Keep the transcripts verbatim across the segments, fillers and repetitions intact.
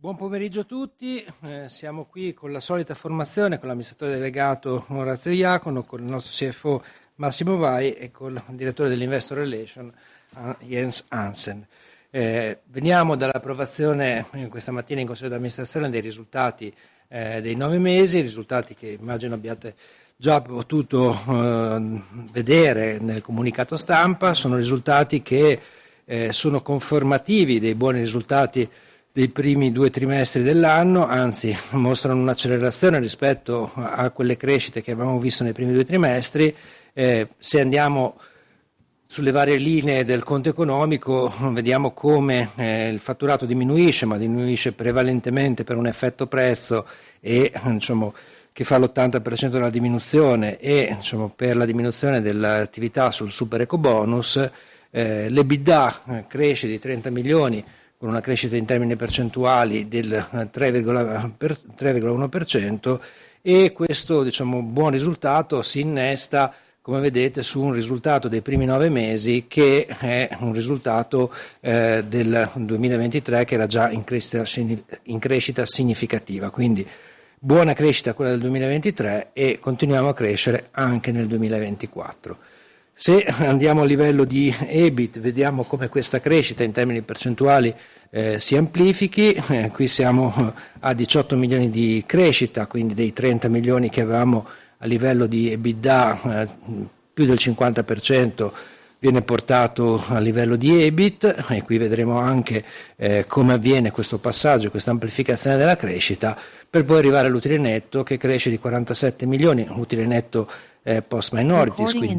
Buon pomeriggio a tutti, eh, siamo qui con la solita formazione, con l'amministratore delegato Orazio Iacono, con il nostro C F O Massimo Vai e con il direttore dell'Investor Relation Jens Hansen. Eh, veniamo dall'approvazione eh, questa mattina in Consiglio di amministrazione dei risultati eh, dei nove mesi, risultati che immagino abbiate già potuto eh, vedere nel comunicato stampa. Sono risultati che eh, sono confermativi dei buoni risultati dei primi due trimestri dell'anno, anzi mostrano un'accelerazione rispetto a quelle crescite che avevamo visto nei primi due trimestri. Eh, se andiamo sulle varie linee del conto economico vediamo come eh, il fatturato diminuisce, ma diminuisce prevalentemente per un effetto prezzo e diciamo, che fa l'ottanta per cento della diminuzione e diciamo, per la diminuzione dell'attività sul super ecobonus. Eh, L'EBITDA eh, cresce di trenta milioni con una crescita in termini percentuali del tre virgola uno per cento e questo diciamo, buon risultato si innesta, come vedete, su un risultato dei primi nove mesi che è un risultato eh, del duemilaventitré che era già in crescita, in crescita significativa, quindi buona crescita quella del duemilaventitré e continuiamo a crescere anche nel duemilaventiquattro. Se andiamo a livello di EBIT vediamo come questa crescita in termini percentuali eh, si amplifichi, eh, qui siamo a diciotto milioni di crescita, quindi dei trenta milioni che avevamo a livello di EBITDA, eh, più del cinquanta per cento viene portato a livello di EBIT e qui vedremo anche eh, come avviene questo passaggio, questa amplificazione della crescita per poi arrivare all'utile netto che cresce di quarantasette milioni, utile netto eh, post minorities, quindi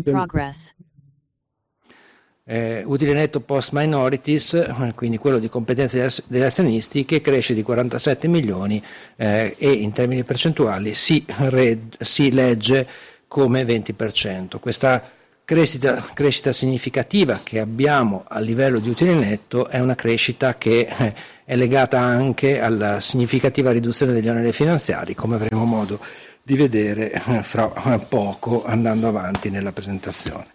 eh, utile netto post minorities, quindi quello di competenza degli azionisti che cresce di quarantasette milioni eh, e in termini percentuali si, red, si legge come venti per cento. Questa crescita, crescita significativa che abbiamo a livello di utile netto è una crescita che eh, è legata anche alla significativa riduzione degli oneri finanziari, come avremo modo di vedere eh, fra poco andando avanti nella presentazione.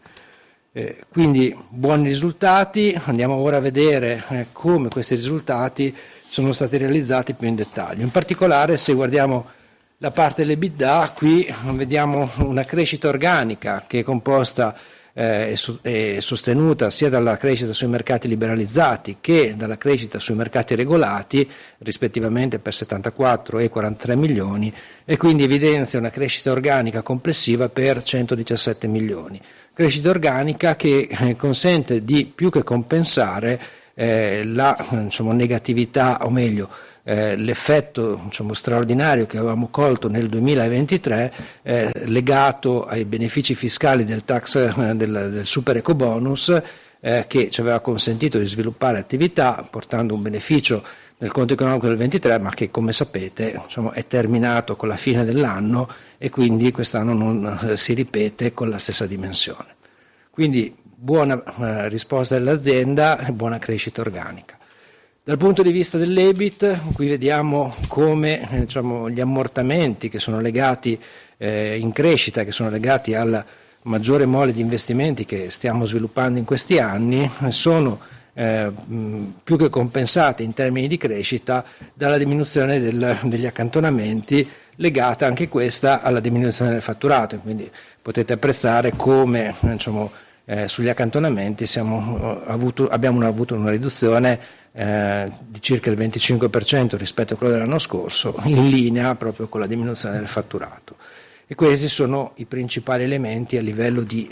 Eh, quindi buoni risultati, andiamo ora a vedere eh, come questi risultati sono stati realizzati più in dettaglio. In particolare se guardiamo la parte dell'EBITDA, qui vediamo una crescita organica che è composta eh, e sostenuta sia dalla crescita sui mercati liberalizzati che dalla crescita sui mercati regolati, rispettivamente per settantaquattro e quarantatré milioni, e quindi evidenzia una crescita organica complessiva per centodiciassette milioni. Crescita organica che eh, consente di più che compensare eh, la diciamo, negatività, o meglio, Eh, l'effetto diciamo, straordinario che avevamo colto nel duemilaventitré eh, legato ai benefici fiscali del tax eh, del, del super ecobonus eh, che ci aveva consentito di sviluppare attività portando un beneficio nel conto economico del ventitré, ma che come sapete diciamo, è terminato con la fine dell'anno e quindi quest'anno non eh, si ripete con la stessa dimensione. Quindi buona eh, risposta dell'azienda e buona crescita organica. Dal punto di vista dell'EBIT, qui vediamo come eh, diciamo, gli ammortamenti che sono legati eh, in crescita, che sono legati alla maggiore mole di investimenti che stiamo sviluppando in questi anni, sono eh, mh, più che compensati in termini di crescita dalla diminuzione del, degli accantonamenti, legata anche questa alla diminuzione del fatturato. Quindi potete apprezzare come diciamo, eh, sugli accantonamenti siamo, eh, avuto, abbiamo avuto una riduzione Eh, di circa il venticinque per cento rispetto a quello dell'anno scorso, in linea proprio con la diminuzione del fatturato. E questi sono i principali elementi a livello di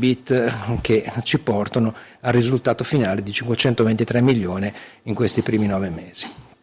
EBIT che ci portano al risultato finale di cinquecentoventitré milioni in questi primi nove mesi.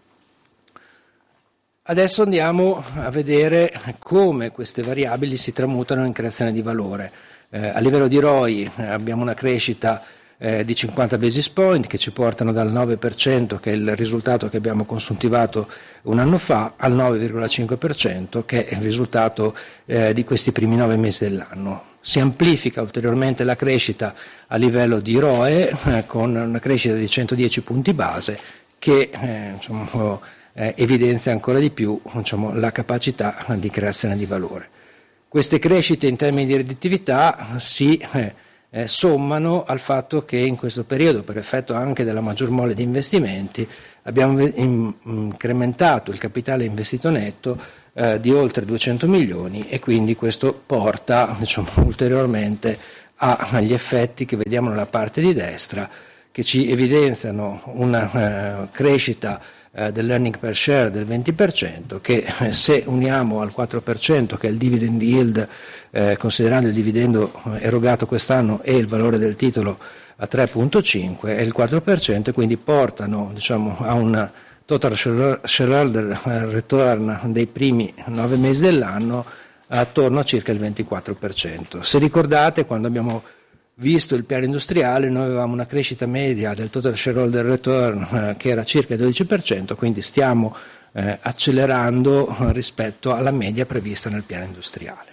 Adesso andiamo a vedere come queste variabili si tramutano in creazione di valore. Eh, a livello di R O I eh, abbiamo una crescita Eh, di cinquanta basis point che ci portano dal nove per cento, che è il risultato che abbiamo consuntivato un anno fa, al nove virgola cinque per cento che è il risultato eh, di questi primi nove mesi dell'anno. Si amplifica ulteriormente la crescita a livello di R O E eh, con una crescita di centodieci punti base che eh, diciamo, eh, evidenzia ancora di più diciamo, la capacità di creazione di valore. Queste crescite in termini di redditività si eh, eh, sommano al fatto che in questo periodo, per effetto anche della maggior mole di investimenti, abbiamo incrementato il capitale investito netto eh, di oltre duecento milioni, e quindi questo porta, diciamo, ulteriormente agli effetti che vediamo nella parte di destra, che ci evidenziano una eh, crescita eh, dell'earning per share del venti per cento, che eh, se uniamo al quattro per cento, che è il dividend yield, eh, considerando il dividendo erogato quest'anno e il valore del titolo a tre virgola cinque, è il quattro per cento, e quindi portano, diciamo, a un total shareholder return dei primi nove mesi dell'anno attorno a circa il ventiquattro per cento. Se ricordate, quando abbiamo visto il piano industriale, noi avevamo una crescita media del total shareholder return eh, che era circa il dodici per cento, quindi stiamo eh, accelerando rispetto alla media prevista nel piano industriale.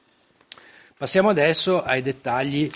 Passiamo adesso ai dettagli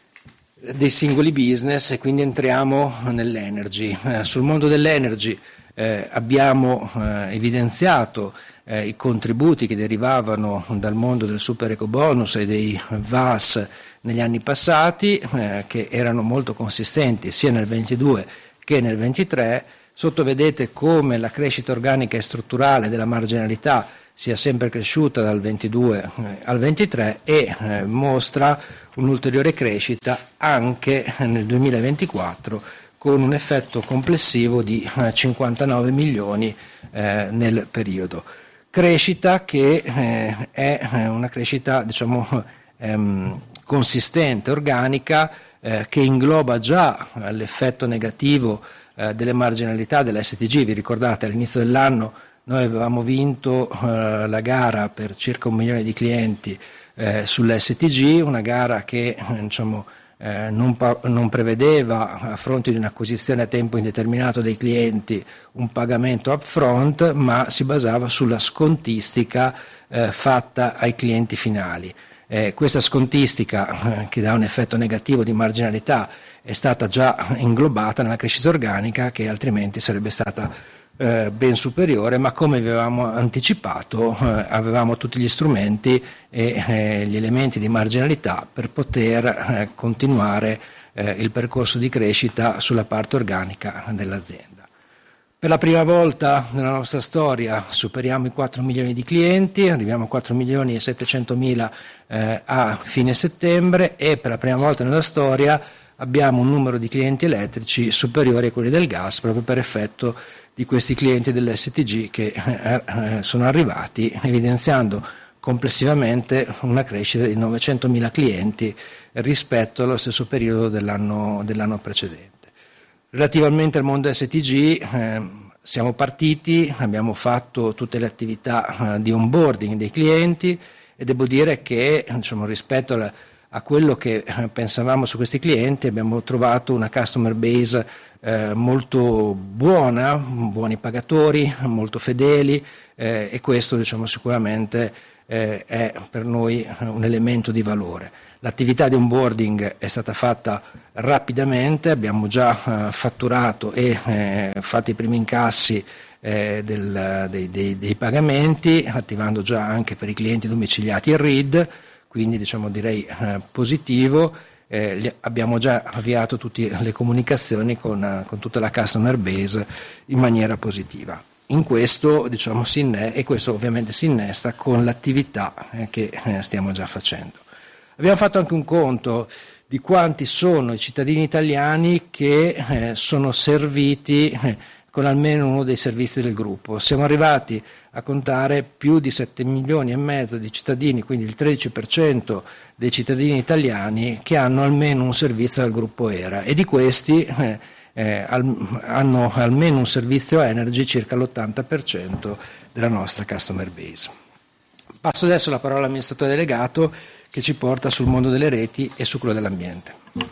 dei singoli business, e quindi entriamo nell'energy. Eh, sul mondo dell'energy eh, abbiamo eh, evidenziato eh, i contributi che derivavano dal mondo del super ecobonus e dei V A S negli anni passati, eh, che erano molto consistenti sia nel ventidue che nel ventitré. Sotto vedete come la crescita organica e strutturale della marginalità sia sempre cresciuta dal ventidue al ventitré, e eh, mostra un'ulteriore crescita anche nel duemilaventiquattro, con un effetto complessivo di eh, cinquantanove milioni eh, nel periodo. Crescita che eh, è una crescita, diciamo, ehm, consistente, organica, eh, che ingloba già l'effetto negativo eh, delle marginalità dell'S T G. Vi ricordate, all'inizio dell'anno noi avevamo vinto eh, la gara per circa un milione di clienti eh, sull'S T G, una gara che eh, diciamo, eh, non, pa- non prevedeva, a fronte di un'acquisizione a tempo indeterminato dei clienti, un pagamento upfront, ma si basava sulla scontistica eh, fatta ai clienti finali. Eh, questa scontistica, eh, che dà un effetto negativo di marginalità, è stata già inglobata nella crescita organica, che altrimenti sarebbe stata Eh, ben superiore, ma come avevamo anticipato eh, avevamo tutti gli strumenti e eh, gli elementi di marginalità per poter eh, continuare eh, il percorso di crescita sulla parte organica dell'azienda. Per la prima volta nella nostra storia superiamo i quattro milioni di clienti, arriviamo a quattro milioni e settecentomila eh, a fine settembre, e per la prima volta nella storia abbiamo un numero di clienti elettrici superiore a quelli del gas, proprio per effetto di questi clienti dell'S T G che eh, sono arrivati, evidenziando complessivamente una crescita di novecentomila clienti rispetto allo stesso periodo dell'anno, dell'anno precedente. Relativamente al mondo S T G, eh, siamo partiti, abbiamo fatto tutte le attività eh, di onboarding dei clienti, e devo dire che, diciamo, rispetto alla, a quello che pensavamo su questi clienti, abbiamo trovato una customer base eh, molto buona, buoni pagatori, molto fedeli, eh, e questo, diciamo, sicuramente eh, è per noi un elemento di valore. L'attività di onboarding è stata fatta rapidamente, abbiamo già eh, fatturato e eh, fatto i primi incassi eh, del, dei, dei, dei pagamenti, attivando già anche per i clienti domiciliati il R I D, quindi, diciamo, direi eh, positivo. Eh, abbiamo già avviato tutte le comunicazioni con, eh, con tutta la customer base in maniera positiva. In questo, diciamo, si inne- e questo ovviamente si innesta con l'attività eh, che eh, stiamo già facendo. Abbiamo fatto anche un conto di quanti sono i cittadini italiani che eh, sono serviti eh, con almeno uno dei servizi del gruppo. Siamo arrivati a contare più di sette milioni e mezzo di cittadini, quindi il tredici per cento dei cittadini italiani che hanno almeno un servizio dal gruppo E R A, e di questi eh, eh, al, hanno almeno un servizio Energy circa l'ottanta per cento della nostra customer base. Passo adesso la parola all'amministratore delegato, che ci porta sul mondo delle reti e su quello dell'ambiente.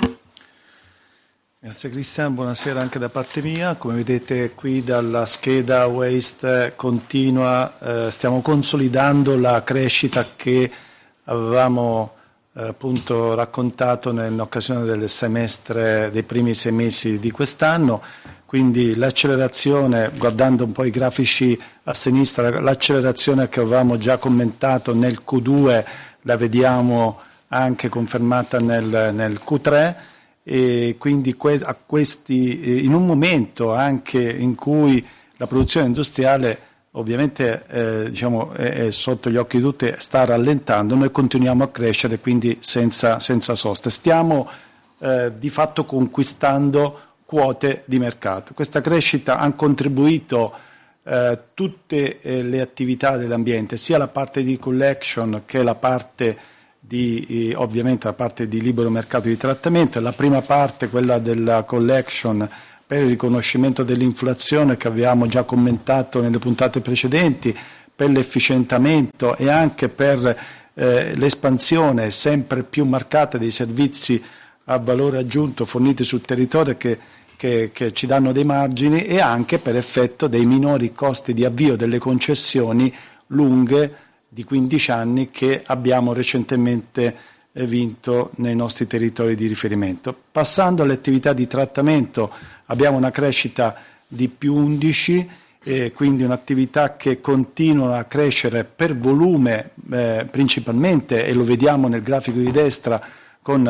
Grazie Cristian, buonasera anche da parte mia. Come vedete qui dalla scheda Waste continua, eh, stiamo consolidando la crescita che avevamo eh, appunto raccontato nell'occasione del semestre, dei primi sei mesi di quest'anno. Quindi l'accelerazione, guardando un po' i grafici a sinistra, l'accelerazione che avevamo già commentato nel Q due la vediamo anche confermata nel, nel Q tre, e quindi que- a questi, in un momento anche in cui la produzione industriale ovviamente eh, diciamo, è, è sotto gli occhi di tutti, sta rallentando, noi continuiamo a crescere, quindi senza, senza sosta. Stiamo eh, di fatto conquistando quote di mercato. Questa crescita ha contribuito eh, tutte eh, le attività dell'ambiente, sia la parte di collection che la parte di, eh, ovviamente la parte di libero mercato di trattamento. La prima parte, quella della collection, per il riconoscimento dell'inflazione che avevamo già commentato nelle puntate precedenti, per l'efficientamento e anche per eh, l'espansione sempre più marcata dei servizi a valore aggiunto forniti sul territorio che, che, che ci danno dei margini, e anche per effetto dei minori costi di avvio delle concessioni lunghe di quindici anni che abbiamo recentemente vinto nei nostri territori di riferimento. Passando alle attività di trattamento, abbiamo una crescita di più undici, eh, quindi un'attività che continua a crescere per volume eh, principalmente, e lo vediamo nel grafico di destra, con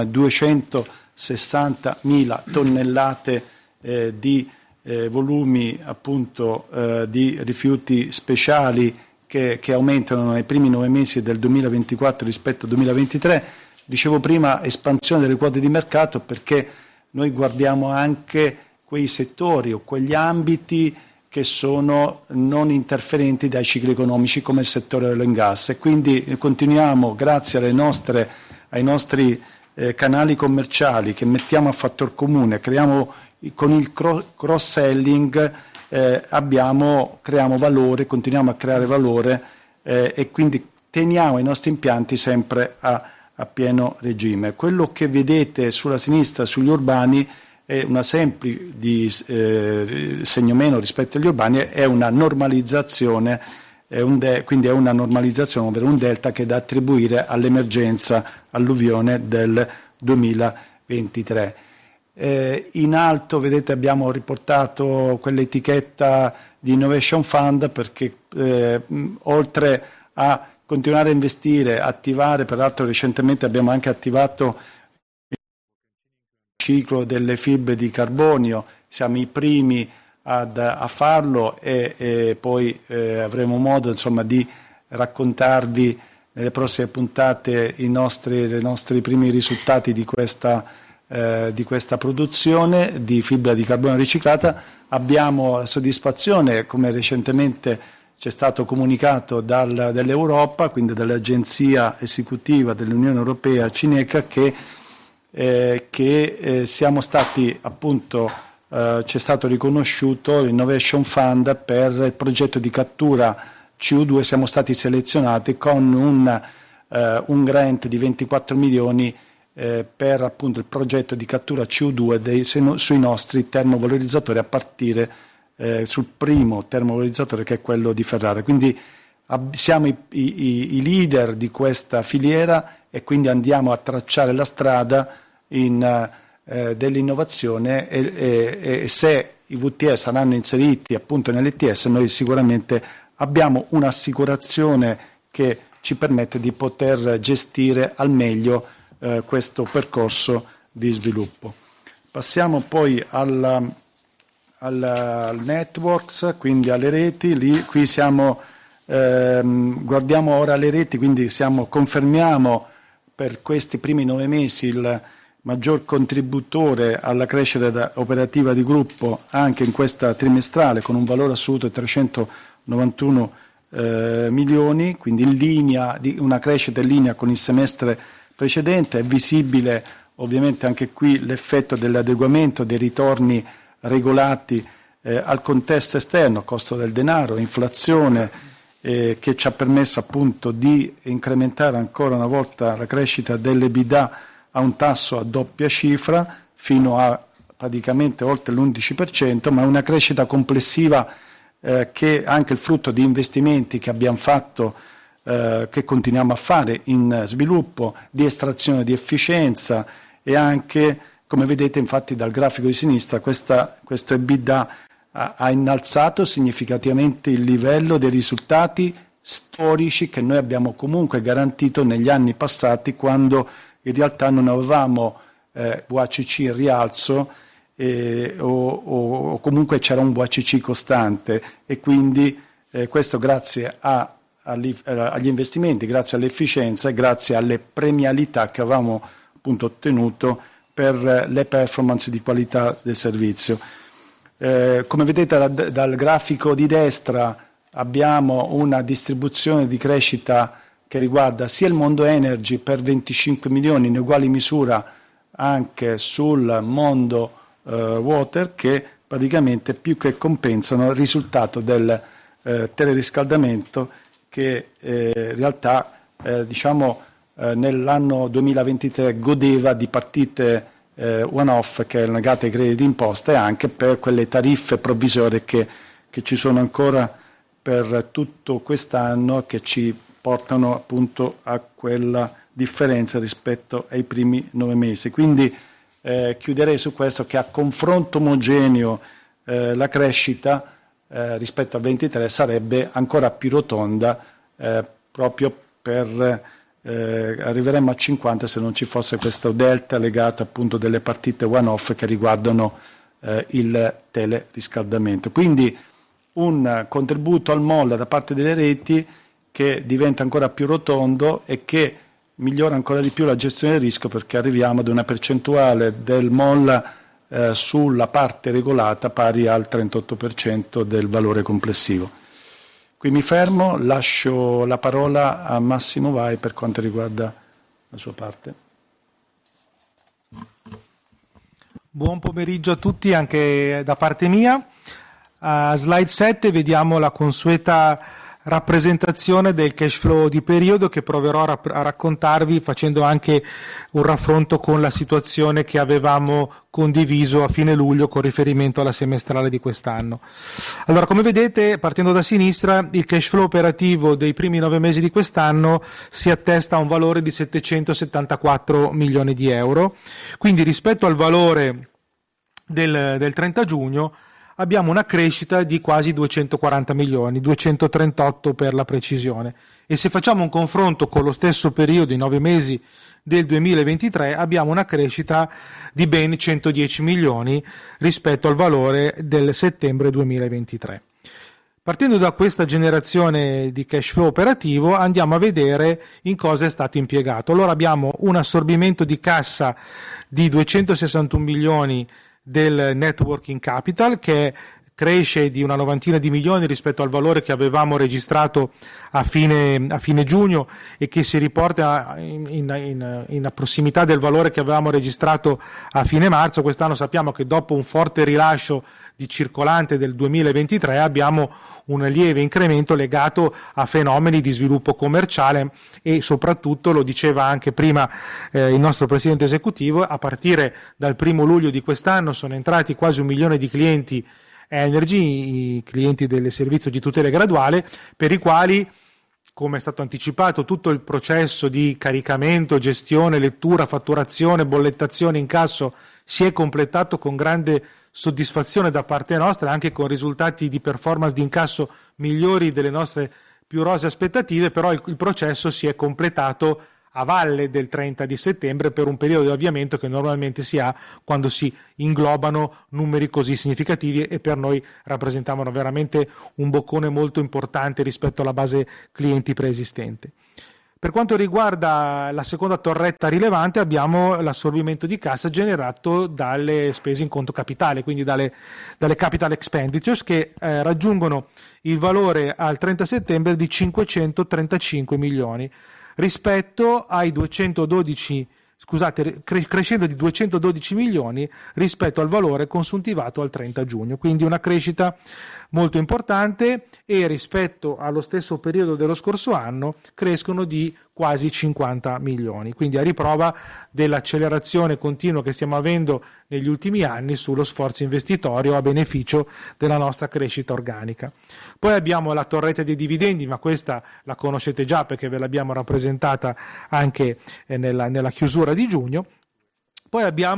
duecentosessantamila tonnellate eh, di eh, volumi appunto eh, di rifiuti speciali che, che aumentano nei primi nove mesi del duemilaventiquattro rispetto al duemilaventitré. Dicevo prima espansione delle quote di mercato, perché noi guardiamo anche quei settori o quegli ambiti che sono non interferenti dai cicli economici, come il settore oil and gas, e quindi continuiamo, grazie alle nostre, ai nostri eh, canali commerciali che mettiamo a fattor comune, creiamo con il cross-selling, eh, abbiamo, creiamo valore, continuiamo a creare valore eh, e quindi teniamo i nostri impianti sempre a, a pieno regime. Quello che vedete sulla sinistra sugli urbani è una semplice di eh, segno meno rispetto agli urbani, è una normalizzazione, è un de- quindi è una normalizzazione, ovvero un delta che è da attribuire all'emergenza alluvione del duemilaventitré. Eh, in alto vedete abbiamo riportato quell'etichetta di Innovation Fund, perché eh, oltre a continuare a investire, attivare, peraltro recentemente abbiamo anche attivato ciclo delle fibre di carbonio, siamo i primi ad, a farlo, e, e poi eh, avremo modo insomma di raccontarvi nelle prossime puntate i nostri, i nostri primi risultati di questa, eh, di questa produzione di fibra di carbonio riciclata. Abbiamo la soddisfazione, come recentemente ci è stato comunicato dal, dall'Europa, quindi dall'agenzia esecutiva dell'Unione Europea Cineca, che Eh, che eh, siamo stati appunto, eh, ci è stato riconosciuto l'Innovation Fund per il progetto di cattura C O due, siamo stati selezionati con un, eh, un grant di ventiquattro milioni eh, per appunto il progetto di cattura C O due dei, sui nostri termovalorizzatori, a partire eh, sul primo termovalorizzatore, che è quello di Ferrara. Quindi ab- siamo i, i, i leader di questa filiera, e quindi andiamo a tracciare la strada in, eh, dell'innovazione, e, e, e se i V T E saranno inseriti appunto nell'E T S, noi sicuramente abbiamo un'assicurazione che ci permette di poter gestire al meglio eh, questo percorso di sviluppo. Passiamo poi al, al, al networks, quindi alle reti. Lì, qui siamo, ehm, guardiamo ora le reti, quindi siamo, confermiamo per questi primi nove mesi il maggior contributore alla crescita operativa di gruppo anche in questa trimestrale, con un valore assoluto di trecentonovantuno eh, milioni, quindi in linea, di una crescita in linea con il semestre precedente. È visibile ovviamente anche qui l'effetto dell'adeguamento dei ritorni regolati eh, al contesto esterno, costo del denaro, inflazione, eh, che ci ha permesso appunto di incrementare ancora una volta la crescita dell'EBITDA a un tasso a doppia cifra, fino a praticamente oltre l'undici per cento, ma una crescita complessiva eh, che è anche il frutto di investimenti che abbiamo fatto, eh, che continuiamo a fare in sviluppo, di estrazione di efficienza, e anche, come vedete infatti dal grafico di sinistra, questa, questo EBITDA ha, ha innalzato significativamente il livello dei risultati storici che noi abbiamo comunque garantito negli anni passati, quando in realtà non avevamo eh, V A C C in rialzo eh, o, o, o comunque c'era un V A C C costante, e quindi eh, questo grazie a, agli, agli investimenti, grazie all'efficienza e grazie alle premialità che avevamo appunto ottenuto per le performance di qualità del servizio. Eh, come vedete da, dal grafico di destra abbiamo una distribuzione di crescita che riguarda sia il mondo energy per venticinque milioni, in uguale misura anche sul mondo eh, water, che praticamente più che compensano il risultato del eh, teleriscaldamento che eh, in realtà eh, diciamo eh, nell'anno duemilaventitré godeva di partite eh, one-off che erano legate ai crediti d'imposta, e anche per quelle tariffe provvisorie che, che ci sono ancora per tutto quest'anno, che ci portano appunto a quella differenza rispetto ai primi nove mesi. Quindi eh, chiuderei su questo, che a confronto omogeneo eh, la crescita eh, rispetto al ventitré sarebbe ancora più rotonda, eh, proprio per eh, arriveremmo a cinquanta se non ci fosse questo delta legato appunto delle partite one-off che riguardano eh, il teleriscaldamento. Quindi un contributo al M O L da parte delle reti che diventa ancora più rotondo e che migliora ancora di più la gestione del rischio, perché arriviamo ad una percentuale del M O L eh, sulla parte regolata pari al trentotto per cento del valore complessivo. Qui mi fermo, lascio la parola a Massimo Vai per quanto riguarda la sua parte. Buon pomeriggio a tutti anche da parte mia. A slide sette vediamo la consueta rappresentazione del cash flow di periodo, che proverò a, rapp- a raccontarvi facendo anche un raffronto con la situazione che avevamo condiviso a fine luglio con riferimento alla semestrale di quest'anno. Allora, come vedete, partendo da sinistra, il cash flow operativo dei primi nove mesi di quest'anno si attesta a un valore di settecentosettantaquattro milioni di euro, quindi rispetto al valore del, del trenta giugno abbiamo una crescita di quasi duecentoquaranta milioni, duecentotrentotto per la precisione. E se facciamo un confronto con lo stesso periodo, i nove mesi del duemilaventitré, abbiamo una crescita di ben centodieci milioni rispetto al valore del settembre duemilaventitré. Partendo da questa generazione di cash flow operativo, andiamo a vedere in cosa è stato impiegato. Allora abbiamo un assorbimento di cassa di duecentosessantuno milioni del net working capital, che cresce di una novantina di milioni rispetto al valore che avevamo registrato a fine, a fine giugno, e che si riporta in, in, in prossimità del valore che avevamo registrato a fine marzo. Quest'anno sappiamo che dopo un forte rilascio di circolante del duemilaventitré abbiamo un lieve incremento legato a fenomeni di sviluppo commerciale, e soprattutto, lo diceva anche prima eh, il nostro presidente esecutivo, a partire dal primo luglio di quest'anno sono entrati quasi un milione di clienti Energy, i clienti del servizio di tutela graduale, per i quali, come è stato anticipato, tutto il processo di caricamento, gestione, lettura, fatturazione, bollettazione, incasso si è completato con grande soddisfazione da parte nostra, anche con risultati di performance di incasso migliori delle nostre più rosee aspettative. Però il, il processo si è completato a valle del trenta di settembre, per un periodo di avviamento che normalmente si ha quando si inglobano numeri così significativi, e per noi rappresentavano veramente un boccone molto importante rispetto alla base clienti preesistente. Per quanto riguarda la seconda torretta rilevante, abbiamo l'assorbimento di cassa generato dalle spese in conto capitale, quindi dalle, dalle capital expenditures, che eh, raggiungono il valore al trenta settembre di cinquecentotrentacinque milioni, rispetto ai duecentododici, scusate, crescendo di duecentododici milioni rispetto al valore consuntivato al trenta giugno, quindi una crescita molto importante, e rispetto allo stesso periodo dello scorso anno crescono di quasi cinquanta milioni, quindi a riprova dell'accelerazione continua che stiamo avendo negli ultimi anni sullo sforzo investitorio a beneficio della nostra crescita organica. Poi abbiamo la torretta dei dividendi, ma questa la conoscete già perché ve l'abbiamo rappresentata anche nella, nella chiusura di giugno. Poi abbiamo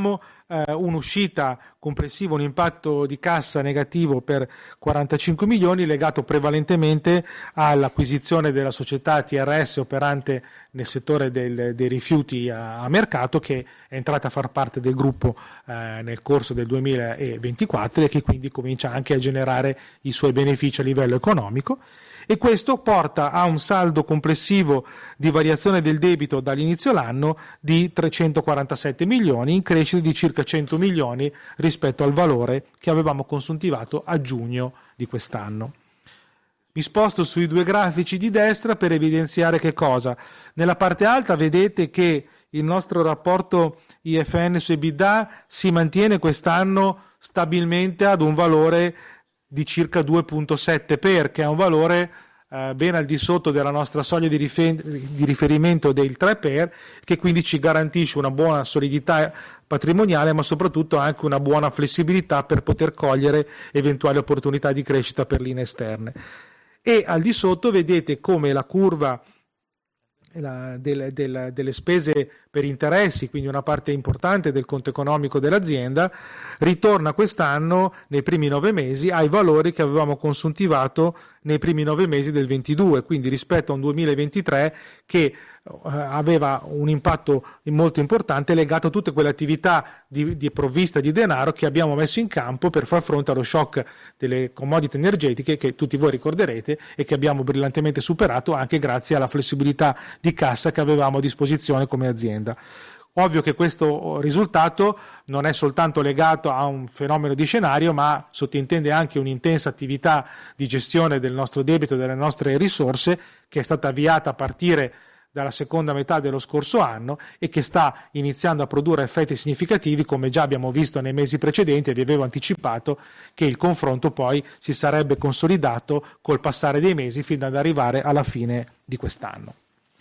eh, un'uscita complessiva, un impatto di cassa negativo per quarantacinque milioni, legato prevalentemente all'acquisizione della società T R S operante nel settore del, dei rifiuti a, a mercato, che è entrata a far parte del gruppo eh, nel corso del duemilaventiquattro e che quindi comincia anche a generare i suoi benefici a livello economico. E questo porta a un saldo complessivo di variazione del debito dall'inizio dell'anno di trecentoquarantasette milioni, in crescita di circa cento milioni rispetto al valore che avevamo consuntivato a giugno di quest'anno. Mi sposto sui due grafici di destra per evidenziare che cosa. Nella parte alta vedete che il nostro rapporto I F N su EBITDA si mantiene quest'anno stabilmente ad un valore di circa due virgola sette per, che è un valore eh, ben al di sotto della nostra soglia di, rifer- di riferimento del tre per, che quindi ci garantisce una buona solidità patrimoniale, ma soprattutto anche una buona flessibilità per poter cogliere eventuali opportunità di crescita per linee esterne. E al di sotto vedete come la curva La, del, del, delle spese per interessi, quindi una parte importante del conto economico dell'azienda, ritorna quest'anno nei primi nove mesi ai valori che avevamo consuntivato nei primi nove mesi del ventidue, quindi rispetto a un duemilaventitré che eh, aveva un impatto molto importante legato a tutte quelle attività di, di provvista di denaro che abbiamo messo in campo per far fronte allo shock delle commodity energetiche, che tutti voi ricorderete e che abbiamo brillantemente superato anche grazie alla flessibilità di cassa che avevamo a disposizione come azienda. Ovvio che questo risultato non è soltanto legato a un fenomeno di scenario, ma sottintende anche un'intensa attività di gestione del nostro debito e delle nostre risorse, che è stata avviata a partire dalla seconda metà dello scorso anno e che sta iniziando a produrre effetti significativi, come già abbiamo visto nei mesi precedenti, e vi avevo anticipato che il confronto poi si sarebbe consolidato col passare dei mesi fino ad arrivare alla fine di quest'anno.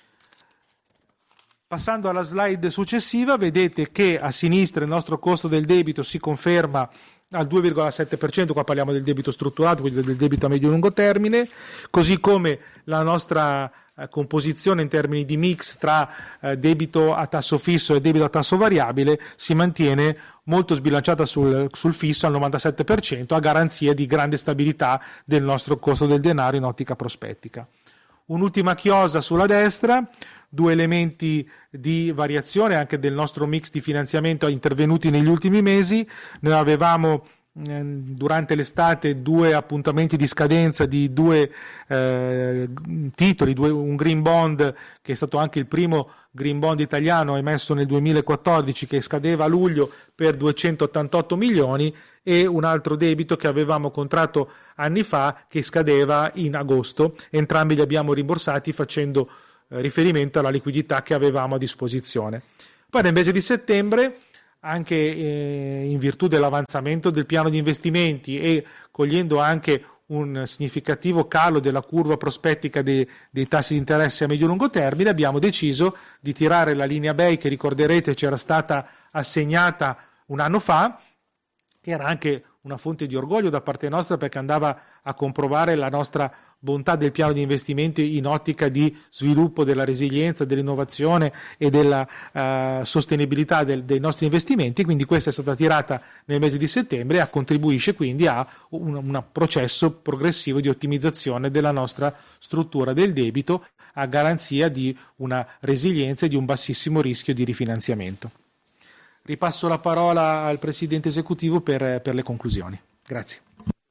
Passando alla slide successiva, vedete che a sinistra il nostro costo del debito si conferma al due virgola sette per cento, qua parliamo del debito strutturato, quindi del debito a medio-lungo termine, così come la nostra eh, composizione in termini di mix tra eh, debito a tasso fisso e debito a tasso variabile si mantiene molto sbilanciata sul, sul fisso al novantasette per cento, a garanzia di grande stabilità del nostro costo del denaro in ottica prospettica. Un'ultima chiosa sulla destra, due elementi di variazione anche del nostro mix di finanziamento intervenuti negli ultimi mesi. Noi avevamo eh, durante l'estate due appuntamenti di scadenza di due eh, titoli, due, un green bond che è stato anche il primo green bond italiano emesso nel duemilaquattordici, che scadeva a luglio per duecentottantotto milioni, e un altro debito che avevamo contratto anni fa che scadeva in agosto. Entrambi li abbiamo rimborsati facendo eh, riferimento alla liquidità che avevamo a disposizione. Poi nel mese di settembre, anche eh, in virtù dell'avanzamento del piano di investimenti e cogliendo anche un significativo calo della curva prospettica dei, dei tassi di interesse a medio-lungo termine, abbiamo deciso di tirare la linea B E I che ricorderete c'era stata assegnata un anno fa, che era anche una fonte di orgoglio da parte nostra perché andava a comprovare la nostra bontà del piano di investimenti in ottica di sviluppo della resilienza, dell'innovazione e della uh, sostenibilità del, dei nostri investimenti. Quindi questa è stata tirata nel mese di settembre e contribuisce quindi a un, un processo progressivo di ottimizzazione della nostra struttura del debito, a garanzia di una resilienza e di un bassissimo rischio di rifinanziamento. Ripasso la parola al Presidente esecutivo per, per le conclusioni. Grazie.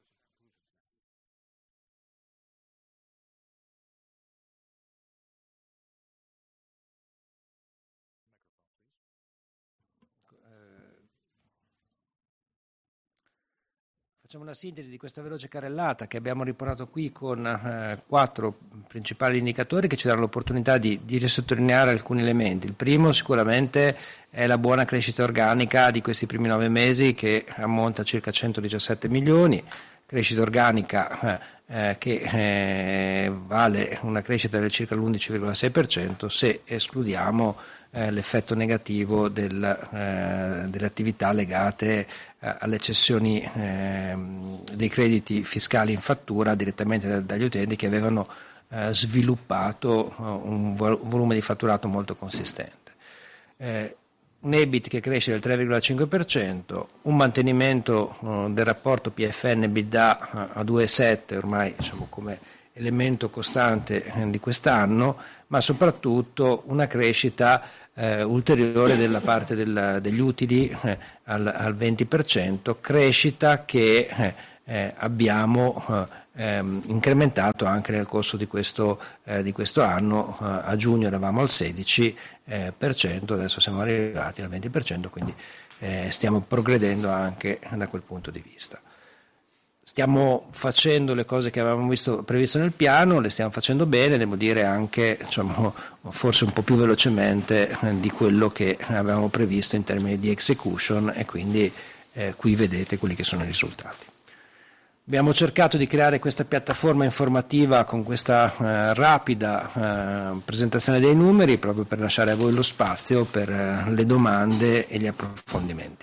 Facciamo una sintesi di questa veloce carrellata che abbiamo riportato qui con eh, quattro principali indicatori che ci danno l'opportunità di, di risottolineare alcuni elementi. Il primo sicuramente è la buona crescita organica di questi primi nove mesi, che ammonta a circa centodiciassette milioni, crescita organica eh, che eh, vale una crescita del circa l'undici virgola sei per cento se escludiamo eh, l'effetto negativo del, eh, delle attività legate eh, alle cessioni eh, dei crediti fiscali in fattura direttamente dagli utenti, che avevano eh, sviluppato uh, un, vol- un volume di fatturato molto consistente. Eh, un E B I T che cresce del tre virgola cinque per cento, un mantenimento uh, del rapporto P F N-EBITDA a due virgola sette, ormai diciamo come elemento costante eh, di quest'anno, ma soprattutto una crescita eh, ulteriore della parte del, degli utili eh, al, al venti per cento, crescita che eh, eh, abbiamo eh, ehm, incrementato anche nel corso di questo, eh, di questo anno. Eh, a giugno eravamo al sedici per cento, adesso siamo arrivati al venti per cento, quindi eh, stiamo progredendo anche da quel punto di vista. Stiamo facendo le cose che avevamo visto, previsto nel piano, le stiamo facendo bene, devo dire anche diciamo, forse un po' più velocemente eh, di quello che avevamo previsto in termini di execution, e quindi eh, qui vedete quelli che sono i risultati. Abbiamo cercato di creare questa piattaforma informativa con questa eh, rapida eh, presentazione dei numeri, proprio per lasciare a voi lo spazio per eh, le domande e gli approfondimenti.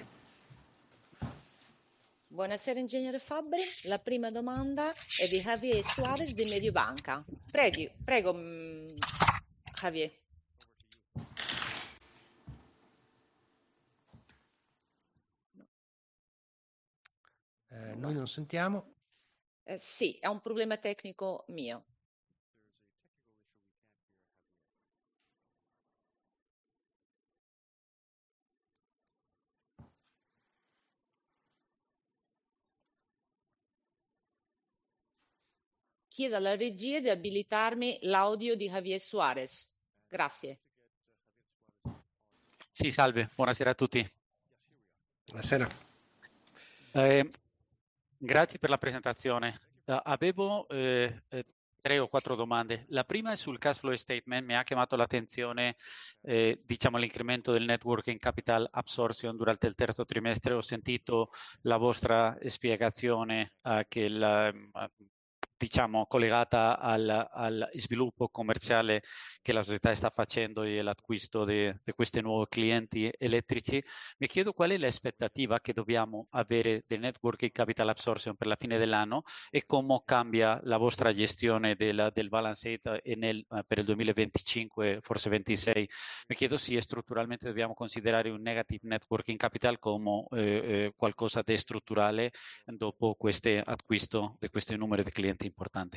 Buonasera ingegnere Fabbri, la prima domanda è di Javier Suarez di Mediobanca. Prego, prego mh, Javier. Eh, noi non sentiamo. Eh, sì, è un problema tecnico mio. Chiedo alla regia di abilitarmi l'audio di Javier Suarez. Grazie. Sì, salve, buonasera a tutti. Buonasera. Eh, grazie per la presentazione. Uh, avevo eh, eh, tre o quattro domande. La prima è sul cash flow statement. Mi ha chiamato l'attenzione eh, diciamo l'incremento del net working capital absorption durante il terzo trimestre. Ho sentito la vostra spiegazione uh, che la, uh, diciamo collegata al, al sviluppo commerciale che la società sta facendo e l'acquisto di questi nuovi clienti elettrici. Mi chiedo qual è l'aspettativa che dobbiamo avere del net working capital absorption per la fine dell'anno e come cambia la vostra gestione del, del balance sheet e nel, per il duemilaventicinque, forse ventisei. Mi chiedo se strutturalmente dobbiamo considerare un negative net working capital come eh, eh, qualcosa di strutturale dopo questo acquisto di questi numeri di clienti importanti.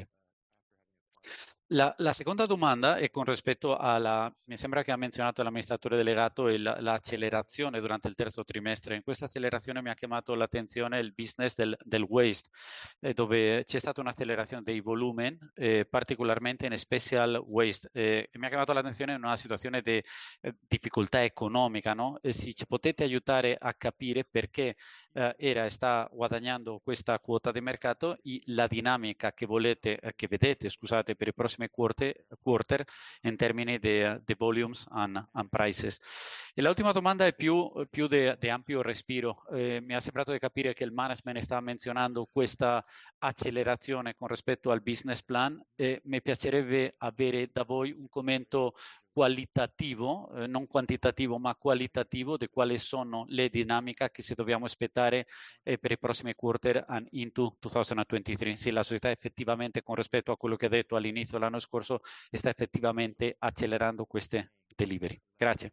La, la seconda domanda è con rispetto alla, mi sembra che ha menzionato l'amministratore delegato e la, l'accelerazione durante il terzo trimestre. In questa accelerazione mi ha chiamato l'attenzione il business del, del waste, eh, dove c'è stata un'accelerazione dei volumi, eh, particolarmente in special waste. Eh, mi ha chiamato l'attenzione in una situazione di eh, difficoltà economica, no? E se ci potete aiutare a capire perché eh, era e sta guadagnando questa quota di mercato e la dinamica che volete, eh, che vedete, scusate, per i prossimi Quarter, quarter in termini di volumes and, and prices. E l'ultima domanda è più, più di ampio respiro. Eh, mi ha sembrato di capire che il management sta menzionando questa accelerazione con rispetto al business plan e mi piacerebbe avere da voi un commento qualitativo, eh, non quantitativo ma qualitativo di quali sono le dinamiche che si dobbiamo aspettare eh, per i prossimi quarter and into duemilaventitré. Se la società effettivamente, con rispetto a quello che ha detto all'inizio dell'anno scorso, sta effettivamente accelerando queste delivery. Grazie.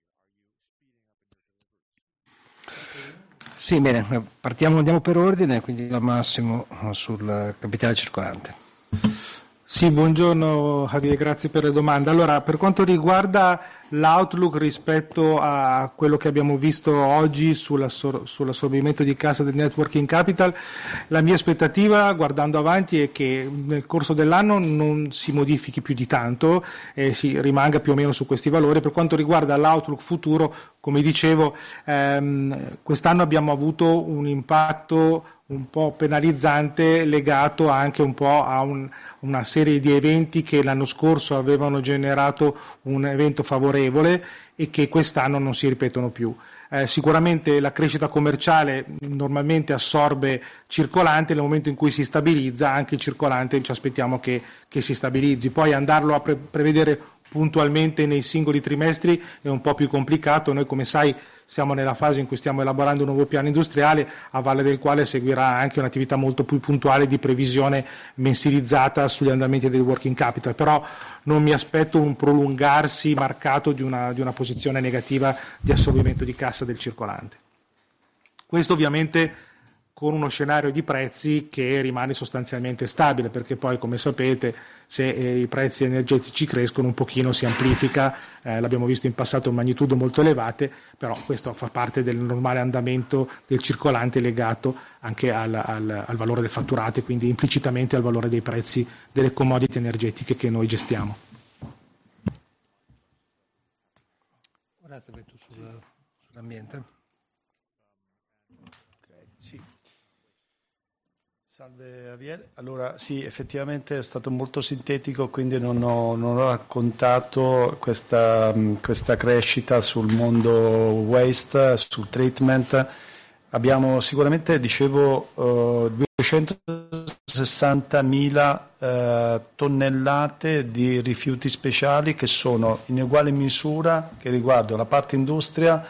Sì, bene, partiamo, andiamo per ordine, quindi al massimo sul capitale circolante. Sì, buongiorno Javier, grazie per le domande. Allora, per quanto riguarda l'outlook rispetto a quello che abbiamo visto oggi sull'assorbimento di cassa del net working capital, la mia aspettativa guardando avanti è che nel corso dell'anno non si modifichi più di tanto e si rimanga più o meno su questi valori. Per quanto riguarda l'outlook futuro, come dicevo, ehm, quest'anno abbiamo avuto un impatto un po' penalizzante legato anche un po' a un, una serie di eventi che l'anno scorso avevano generato un evento favorevole e che quest'anno non si ripetono più. Eh, sicuramente la crescita commerciale normalmente assorbe circolante, nel momento in cui si stabilizza anche il circolante ci aspettiamo che, che si stabilizzi. Poi andarlo a pre- prevedere puntualmente nei singoli trimestri è un po' più complicato. Noi, come sai, siamo nella fase in cui stiamo elaborando un nuovo piano industriale, a valle del quale seguirà anche un'attività molto più puntuale di previsione mensilizzata sugli andamenti del working capital, però non mi aspetto un prolungarsi marcato di una, di una posizione negativa di assorbimento di cassa del circolante. Questo ovviamente con uno scenario di prezzi che rimane sostanzialmente stabile, perché poi, come sapete, se eh, i prezzi energetici crescono un pochino si amplifica, eh, l'abbiamo visto in passato in magnitudo molto elevate, però questo fa parte del normale andamento del circolante legato anche al, al, al valore del fatturato e quindi implicitamente al valore dei prezzi delle commodity energetiche che noi gestiamo. Ora tu sul, sull'ambiente. Okay, sì. Salve Javier, allora sì, effettivamente è stato molto sintetico, quindi non ho, non ho raccontato questa, questa crescita sul mondo waste, sul treatment. Abbiamo sicuramente, dicevo, uh, duecentosessantamila uh, tonnellate di rifiuti speciali che sono in uguale misura, che riguardano la parte industria,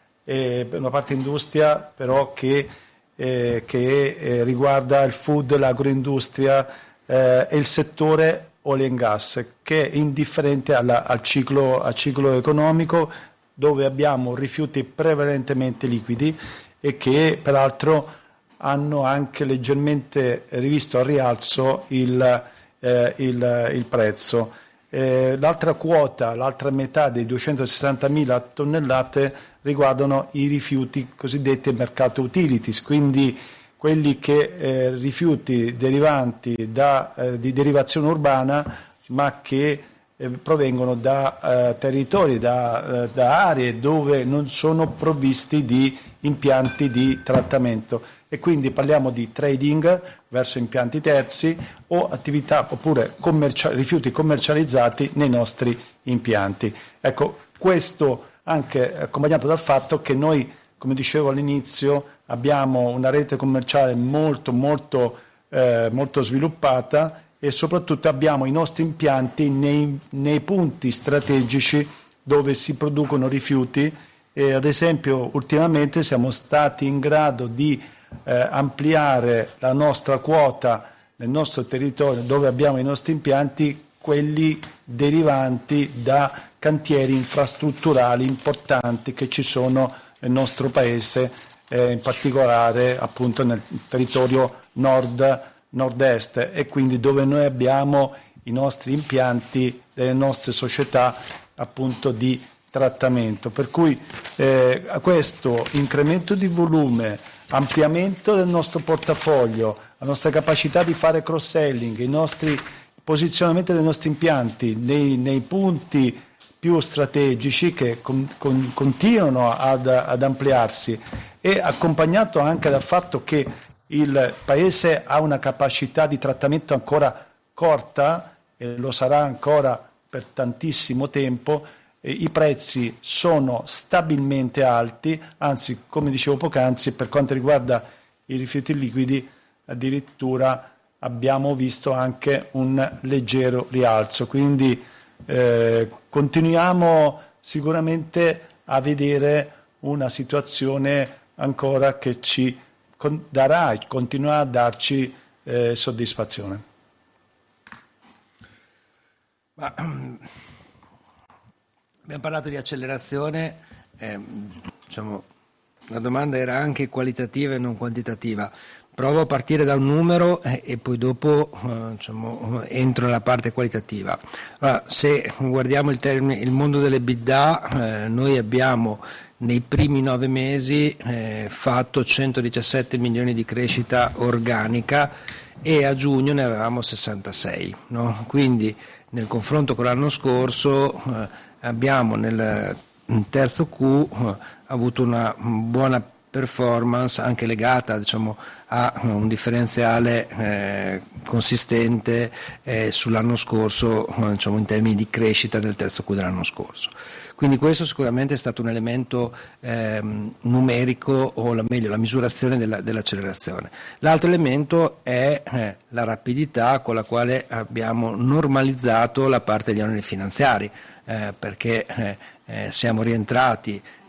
e una parte industria però che Eh, che eh, riguarda il food, l'agroindustria eh, e il settore oil and gas, che è indifferente alla, al, ciclo, al ciclo economico, dove abbiamo rifiuti prevalentemente liquidi e che peraltro hanno anche leggermente rivisto al rialzo il, eh, il, il prezzo. Eh, l'altra quota, l'altra metà dei duecentosessantamila tonnellate riguardano i rifiuti cosiddetti mercato utilities, quindi quelli che eh, rifiuti derivanti da, eh, di derivazione urbana, ma che eh, provengono da eh, territori, da, eh, da aree dove non sono provvisti di impianti di trattamento, e quindi parliamo di trading verso impianti terzi o attività oppure commercia- rifiuti commercializzati nei nostri impianti. Ecco, questo anche accompagnato dal fatto che noi, come dicevo all'inizio, abbiamo una rete commerciale molto molto eh, molto sviluppata e soprattutto abbiamo i nostri impianti nei, nei punti strategici dove si producono rifiuti, e ad esempio ultimamente siamo stati in grado di eh, ampliare la nostra quota nel nostro territorio dove abbiamo i nostri impianti, quelli derivanti da cantieri infrastrutturali importanti che ci sono nel nostro paese, eh, in particolare appunto nel territorio nord, nord-est, e quindi dove noi abbiamo i nostri impianti delle nostre società appunto di trattamento. Per cui eh, a questo incremento di volume, ampliamento del nostro portafoglio, la nostra capacità di fare cross-selling, i nostri posizionamento dei nostri impianti nei, nei punti più strategici che con, con, continuano ad, ad ampliarsi, e accompagnato anche dal fatto che il Paese ha una capacità di trattamento ancora corta e lo sarà ancora per tantissimo tempo, e i prezzi sono stabilmente alti, anzi, come dicevo poc'anzi, per quanto riguarda i rifiuti liquidi addirittura abbiamo visto anche un leggero rialzo, quindi eh, continuiamo sicuramente a vedere una situazione ancora che ci con- darà e continuerà a darci eh, soddisfazione. Ma, abbiamo parlato di accelerazione, eh, diciamo, la domanda era anche qualitativa e non quantitativa. Provo a partire da un numero eh, e poi dopo eh, diciamo, entro nella parte qualitativa. Allora, se guardiamo il, termine, il mondo delle EBITDA, eh, noi abbiamo nei primi nove mesi eh, fatto centodiciassette milioni di crescita organica e a giugno ne avevamo sessantasei, no? Quindi nel confronto con l'anno scorso eh, abbiamo nel terzo Q eh, avuto una buona performance anche legata, diciamo, a un differenziale eh, consistente eh, sull'anno scorso, eh, diciamo, in termini di crescita del terzo Q dell'anno scorso. Quindi questo sicuramente è stato un elemento eh, numerico, o la, meglio la misurazione della, dell'accelerazione. L'altro elemento è eh, la rapidità con la quale abbiamo normalizzato la parte degli oneri finanziari, eh, perché eh, eh, siamo rientrati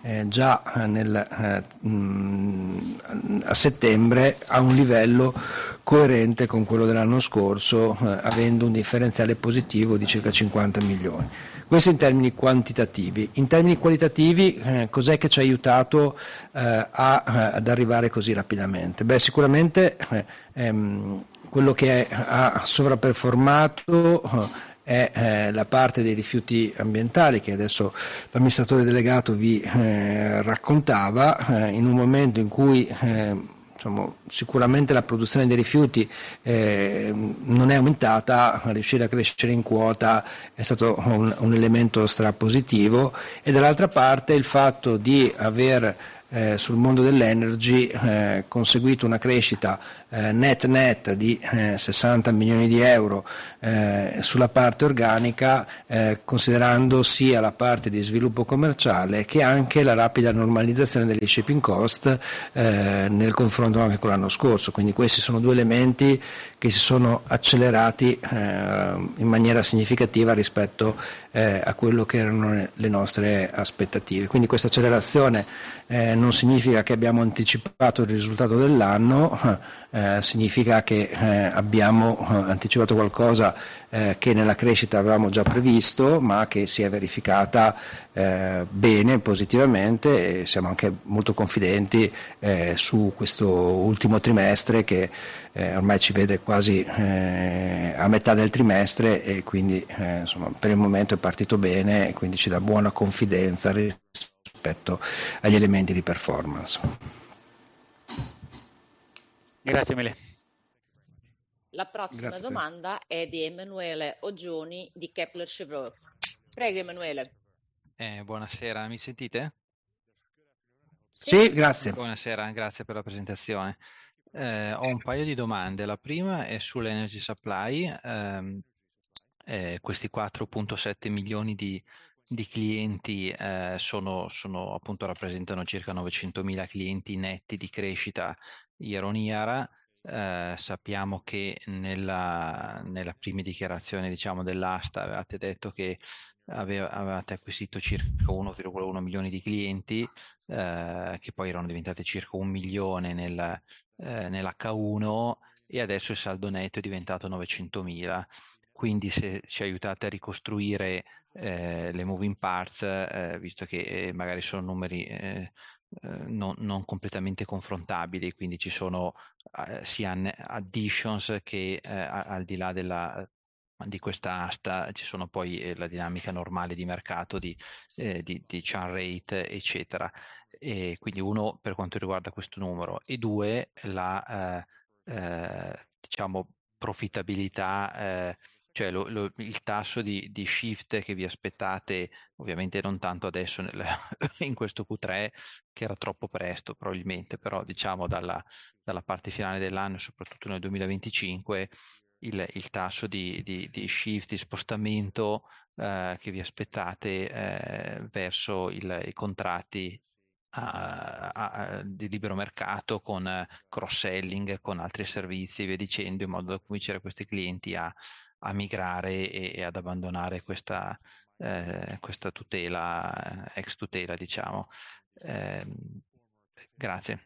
eh, già nel, eh, mh, a settembre a un livello coerente con quello dell'anno scorso, eh, avendo un differenziale positivo di circa cinquanta milioni. Questo in termini quantitativi. In termini qualitativi, eh, cos'è che ci ha aiutato eh, a, ad arrivare così rapidamente? Beh, sicuramente eh, ehm, quello che è, ha sovraperformato eh, è eh, la parte dei rifiuti ambientali, che adesso l'amministratore delegato vi eh, raccontava, eh, in un momento in cui eh, diciamo, sicuramente la produzione dei rifiuti eh, non è aumentata, riuscire a crescere in quota è stato un, un elemento strapositivo, e dall'altra parte il fatto di aver eh, sul mondo dell'energy eh, conseguito una crescita eh, net net di eh, sessanta milioni di euro eh, sulla parte organica, eh, considerando sia la parte di sviluppo commerciale che anche la rapida normalizzazione degli shipping cost eh, nel confronto anche con l'anno scorso. Quindi questi sono due elementi che si sono accelerati eh, in maniera significativa rispetto eh, a quello che erano le nostre aspettative. Quindi questa accelerazione eh, non significa che abbiamo anticipato il risultato dell'anno, eh, significa che eh, abbiamo eh, anticipato qualcosa eh, che nella crescita avevamo già previsto, ma che si è verificata eh, bene, positivamente, e siamo anche molto confidenti eh, su questo ultimo trimestre che eh, ormai ci vede quasi eh, a metà del trimestre, e quindi eh, insomma, per il momento è partito bene e quindi ci dà buona confidenza rispetto agli elementi di performance. Grazie mille. La prossima Grazie. domanda è di Emanuele Oggioni di Kepler Cheuvreux. Prego Emanuele. Eh, buonasera, mi sentite? Sì, grazie. Buonasera, grazie per la presentazione. Eh, ho un paio di domande. La prima è sull'energy supply. Ehm, eh, questi quattro virgola sette milioni di, di clienti eh, sono, sono appunto rappresentano circa novecentomila clienti netti di crescita year on year. Eh, sappiamo che nella, nella prima dichiarazione, diciamo, dell'asta avevate detto che aveva, avevate acquisito circa uno virgola uno milioni di clienti, eh, che poi erano diventati circa un milione nel, eh, nell'H uno, e adesso il saldo netto è diventato novecentomila. Quindi se ci aiutate a ricostruire eh, le moving parts, eh, visto che eh, magari sono numeri eh, eh, non, non completamente confrontabili, quindi ci sono eh, sia additions che eh, al di là della, di questa asta ci sono poi eh, la dinamica normale di mercato di, eh, di, di churn rate, eccetera. E quindi uno, per quanto riguarda questo numero, e due, la eh, eh, diciamo profittabilità, eh, cioè lo, lo, il tasso di, di shift che vi aspettate, ovviamente non tanto adesso nel, in questo Q tre, che era troppo presto probabilmente, però diciamo dalla, dalla parte finale dell'anno, soprattutto nel duemilaventicinque, il, il tasso di, di, di shift, di spostamento eh, che vi aspettate eh, verso il, i contratti a, a, di libero mercato, con uh, cross-selling, con altri servizi e via dicendo, in modo da convincere questi clienti a, a migrare e, e ad abbandonare questa, eh, questa tutela, ex tutela, diciamo. Eh, grazie.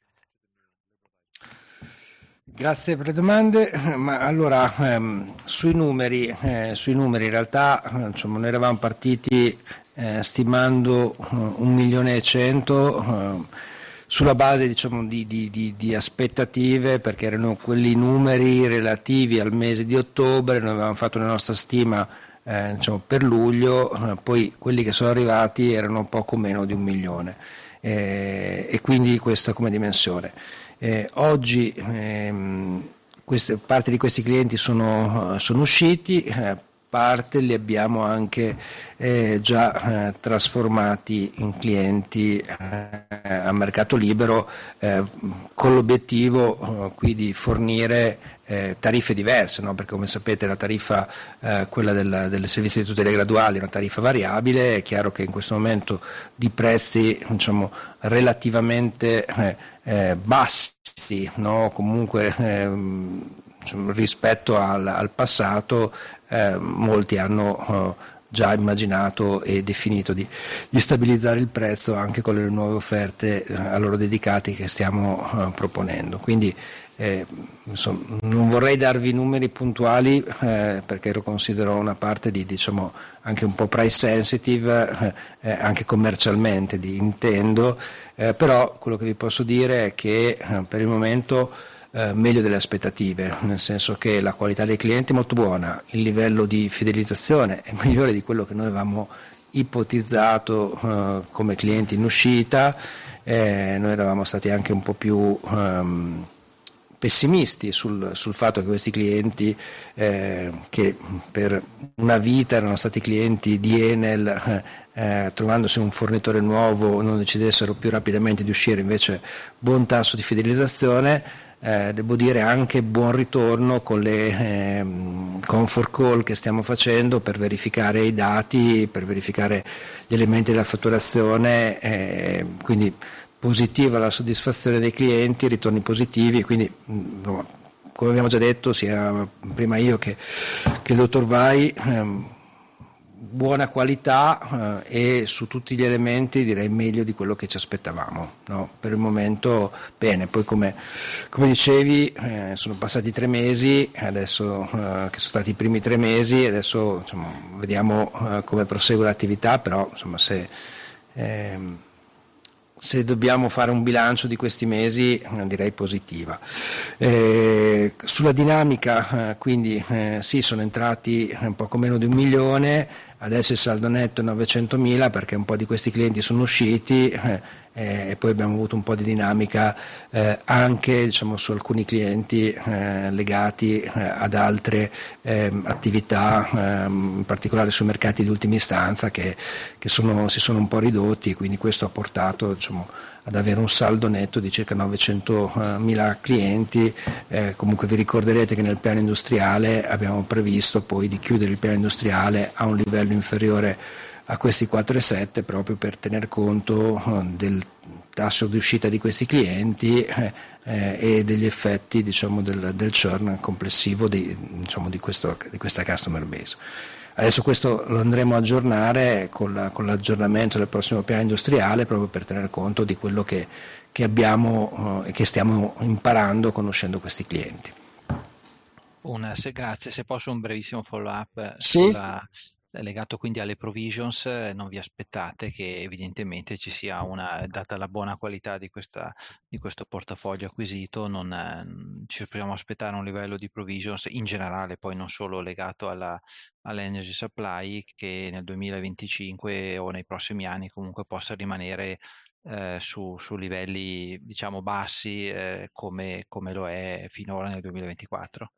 Grazie per le domande. Ma allora ehm, sui numeri, eh, sui numeri in realtà eh, diciamo, noi eravamo partiti eh, stimando uh, un milione e cento uh, sulla base diciamo, di, di, di, di aspettative, perché erano quelli numeri relativi al mese di ottobre. Noi avevamo fatto la nostra stima eh, diciamo, per luglio, eh, poi quelli che sono arrivati erano poco meno di un milione, eh, e quindi questa come dimensione. Eh, oggi ehm, queste, parte di questi clienti sono, sono usciti, eh, parte li abbiamo anche eh, già eh, trasformati in clienti eh, a mercato libero, eh, con l'obiettivo eh, qui di fornire eh, tariffe diverse, no? Perché come sapete la tariffa, eh, quella del, del servizio di tutele graduali, è una tariffa variabile. È chiaro che in questo momento di prezzi diciamo, relativamente eh, eh, bassi, no? Comunque eh, rispetto al, al passato, eh, molti hanno eh, già immaginato e definito di, di stabilizzare il prezzo anche con le nuove offerte eh, a loro dedicate che stiamo eh, proponendo. Quindi eh, insomma, non vorrei darvi numeri puntuali eh, perché lo considero una parte di, diciamo, anche un po' price sensitive, eh, anche commercialmente di intendo, eh, però quello che vi posso dire è che eh, per il momento eh, meglio delle aspettative, nel senso che la qualità dei clienti è molto buona, il livello di fidelizzazione è migliore di quello che noi avevamo ipotizzato eh, come clienti in uscita, eh, noi eravamo stati anche un po' più ehm, pessimisti sul, sul fatto che questi clienti eh, che per una vita erano stati clienti di Enel eh, trovandosi un fornitore nuovo non decidessero più rapidamente di uscire, invece buon tasso di fidelizzazione, eh, devo dire anche buon ritorno con le eh, comfort call che stiamo facendo per verificare i dati, per verificare gli elementi della fatturazione, eh, quindi positiva la soddisfazione dei clienti, ritorni positivi, quindi come abbiamo già detto sia prima io che, che il dottor Vai, ehm, buona qualità eh, e su tutti gli elementi direi meglio di quello che ci aspettavamo, no? Per il momento bene, poi come, come dicevi eh, sono passati tre mesi, adesso eh, che sono stati i primi tre mesi, adesso insomma, vediamo eh, come prosegue l'attività, però insomma se... Ehm, se dobbiamo fare un bilancio di questi mesi direi positiva. Eh, sulla dinamica eh, quindi eh, sì, sono entrati un poco meno di un milione, adesso il saldo netto è novecentomila perché un po' di questi clienti sono usciti eh, e poi abbiamo avuto un po' di dinamica eh, anche diciamo, su alcuni clienti eh, legati eh, ad altre eh, attività, eh, in particolare sui mercati di ultima istanza che, che sono, si sono un po' ridotti, quindi questo ha portato diciamo, ad avere un saldo netto di circa novecentomila clienti. Eh, comunque vi ricorderete che nel piano industriale abbiamo previsto poi di chiudere il piano industriale a un livello inferiore a questi quattro virgola sette proprio per tener conto eh, del tasso di uscita di questi clienti eh, eh, e degli effetti diciamo, del, del churn complessivo di, diciamo, di, questo, di questa customer base. Adesso questo lo andremo a aggiornare con, la, con l'aggiornamento del prossimo piano industriale proprio per tener conto di quello che, che abbiamo e eh, che stiamo imparando conoscendo questi clienti. Una, se, grazie, se posso un brevissimo follow up sì? sulla, legato quindi alle provisions, non vi aspettate che evidentemente ci sia una, data la buona qualità di, questa, di questo portafoglio acquisito, non ci dobbiamo aspettare un livello di provisions in generale, poi non solo legato alla, all'energy supply, che nel duemilaventicinque o nei prossimi anni comunque possa rimanere eh, su, su livelli diciamo bassi eh, come, come lo è finora nel duemilaventiquattro.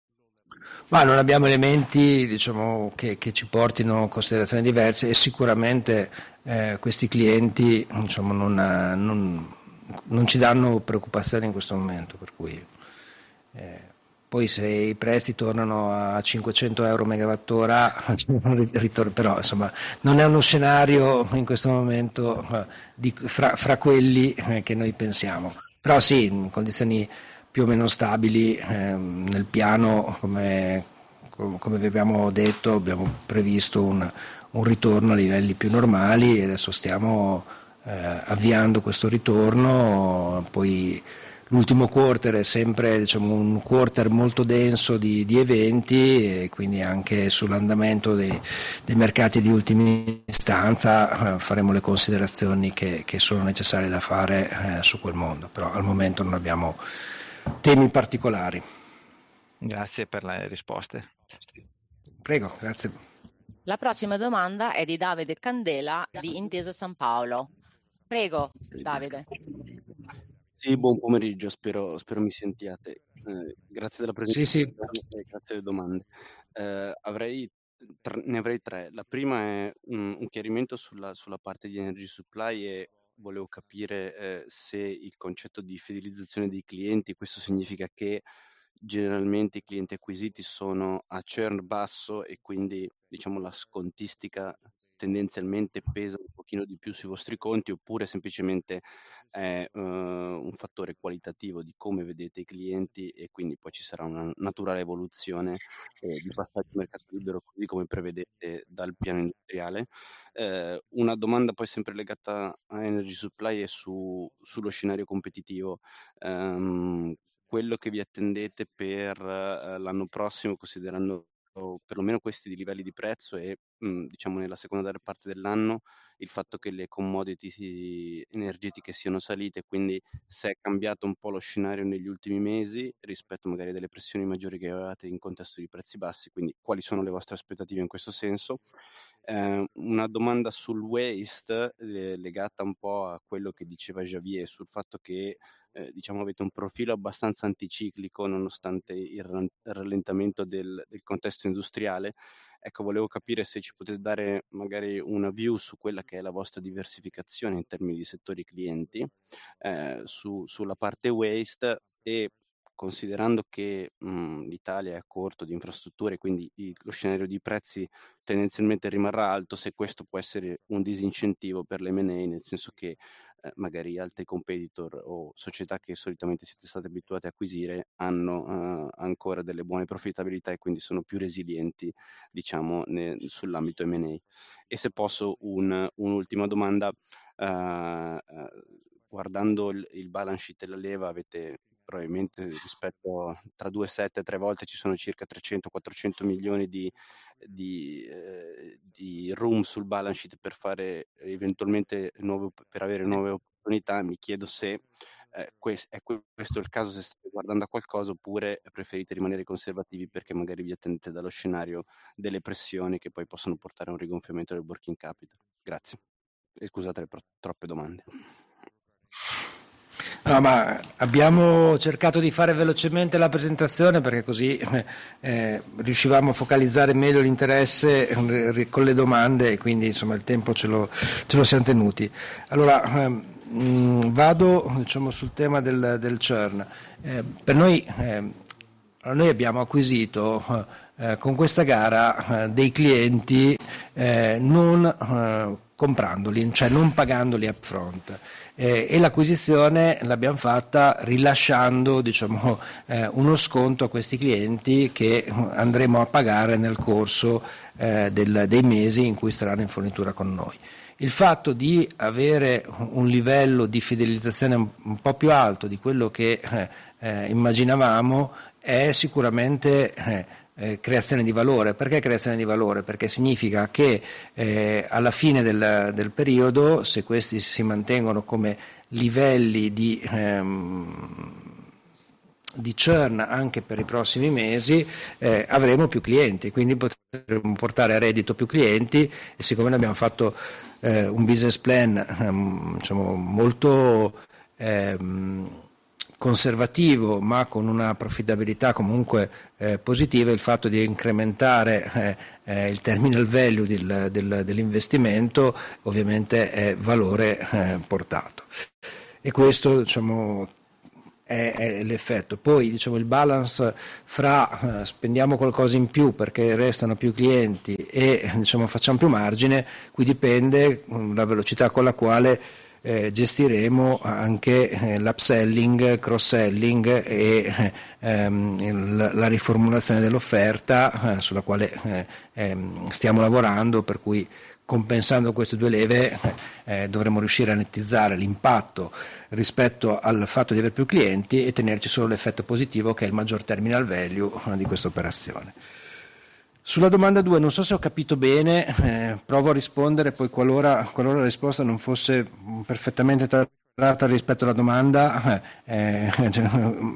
Ma non abbiamo elementi diciamo, che, che ci portino a considerazioni diverse e sicuramente eh, questi clienti diciamo, non, non, non ci danno preoccupazioni in questo momento, per cui eh, poi se i prezzi tornano a cinquecento euro megawattora però insomma non è uno scenario in questo momento eh, di, fra, fra quelli eh, che noi pensiamo, però sì, in condizioni più o meno stabili ehm, nel piano, come, come vi abbiamo detto, abbiamo previsto un, un ritorno a livelli più normali e adesso stiamo eh, avviando questo ritorno, poi l'ultimo quarter è sempre diciamo, un quarter molto denso di, di eventi e quindi anche sull'andamento dei, dei mercati di ultima istanza eh, faremo le considerazioni che, che sono necessarie da fare eh, su quel mondo, però al momento non abbiamo temi particolari. Grazie per le risposte. Prego, grazie. La prossima domanda è di Davide Candela di Intesa San Paolo. Prego, Davide. Sì, buon pomeriggio, spero, spero mi sentiate. Eh, grazie della presentazione sì, sì. e grazie delle domande. Eh, avrei, tre, ne avrei tre. La prima è un, un chiarimento sulla, sulla parte di energy supply e volevo capire eh, se il concetto di fidelizzazione dei clienti, questo significa che generalmente i clienti acquisiti sono a churn basso e quindi diciamo la scontistica tendenzialmente pesa un pochino di più sui vostri conti, oppure semplicemente è uh, un fattore qualitativo di come vedete i clienti e quindi poi ci sarà una naturale evoluzione eh, di passaggio al mercato libero, così come prevedete dal piano industriale. Eh, una domanda poi sempre legata a energy supply è su, sullo scenario competitivo. Um, quello che vi attendete per uh, l'anno prossimo, considerando perlomeno questi di livelli di prezzo e mh, diciamo nella seconda parte dell'anno il fatto che le commodity energetiche siano salite, quindi se è cambiato un po' lo scenario negli ultimi mesi rispetto magari a delle pressioni maggiori che avevate in contesto di prezzi bassi, quindi quali sono le vostre aspettative in questo senso? Eh, una domanda sul waste eh, legata un po' a quello che diceva Javier sul fatto che Eh, diciamo avete un profilo abbastanza anticiclico nonostante il rallentamento del, del contesto industriale. Ecco, volevo capire se ci potete dare magari una view su quella che è la vostra diversificazione in termini di settori clienti, eh, su, sulla parte waste e considerando che mh, l'Italia è a corto di infrastrutture, quindi il, lo scenario di prezzi tendenzialmente rimarrà alto, se questo può essere un disincentivo per l'M and A, nel senso che eh, magari altri competitor o società che solitamente siete stati abituati a acquisire hanno eh, ancora delle buone profittabilità e quindi sono più resilienti, diciamo, ne, sull'ambito M and A. E se posso un, un'ultima domanda, uh, uh, guardando il, il balance sheet della leva avete probabilmente rispetto tra due virgola sette e tre volte ci sono circa trecento quattrocento milioni di, di, eh, di room sul balance sheet per fare eventualmente nuove, per avere nuove opportunità. Mi chiedo se eh, questo, è questo il caso, se state guardando a qualcosa oppure preferite rimanere conservativi perché magari vi attendete dallo scenario delle pressioni che poi possono portare a un rigonfiamento del working capital. Grazie e scusate le pro- troppe domande. No, ma abbiamo cercato di fare velocemente la presentazione perché così eh, riuscivamo a focalizzare meglio l'interesse eh, con le domande e quindi insomma il tempo ce lo, ce lo siamo tenuti. Allora, eh, mh, vado diciamo, sul tema del, del churn. Eh, per noi, eh, noi abbiamo acquisito eh, con questa gara eh, dei clienti eh, non eh, comprandoli, cioè non pagandoli upfront. Eh, e l'acquisizione l'abbiamo fatta rilasciando diciamo, eh, uno sconto a questi clienti che andremo a pagare nel corso eh, del, dei mesi in cui staranno in fornitura con noi. Il fatto di avere un livello di fidelizzazione un, un po' più alto di quello che eh, eh, immaginavamo è sicuramente eh, Eh, creazione di valore. Perché creazione di valore? Perché significa che eh, alla fine del, del periodo, se questi si mantengono come livelli di, ehm, di churn anche per i prossimi mesi, eh, avremo più clienti, quindi potremo portare a reddito più clienti e siccome noi abbiamo fatto eh, un business plan ehm, diciamo, molto ehm, conservativo ma con una profittabilità comunque eh, positiva, il fatto di incrementare eh, eh, il terminal value del, del, dell'investimento ovviamente è valore eh, portato e questo diciamo, è, è l'effetto. Poi diciamo, il balance fra eh, spendiamo qualcosa in più perché restano più clienti e diciamo, facciamo più margine, qui dipende la velocità con la quale Eh, gestiremo anche eh, l'upselling, cross-selling e ehm, il, la riformulazione dell'offerta eh, sulla quale eh, ehm, stiamo lavorando, per cui compensando queste due leve eh, dovremo riuscire a nettizzare l'impatto rispetto al fatto di avere più clienti e tenerci solo l'effetto positivo che è il maggior terminal value eh, di questa operazione. Sulla domanda due non so se ho capito bene, eh, provo a rispondere, poi qualora, qualora la risposta non fosse perfettamente trattata rispetto alla domanda eh, cioè,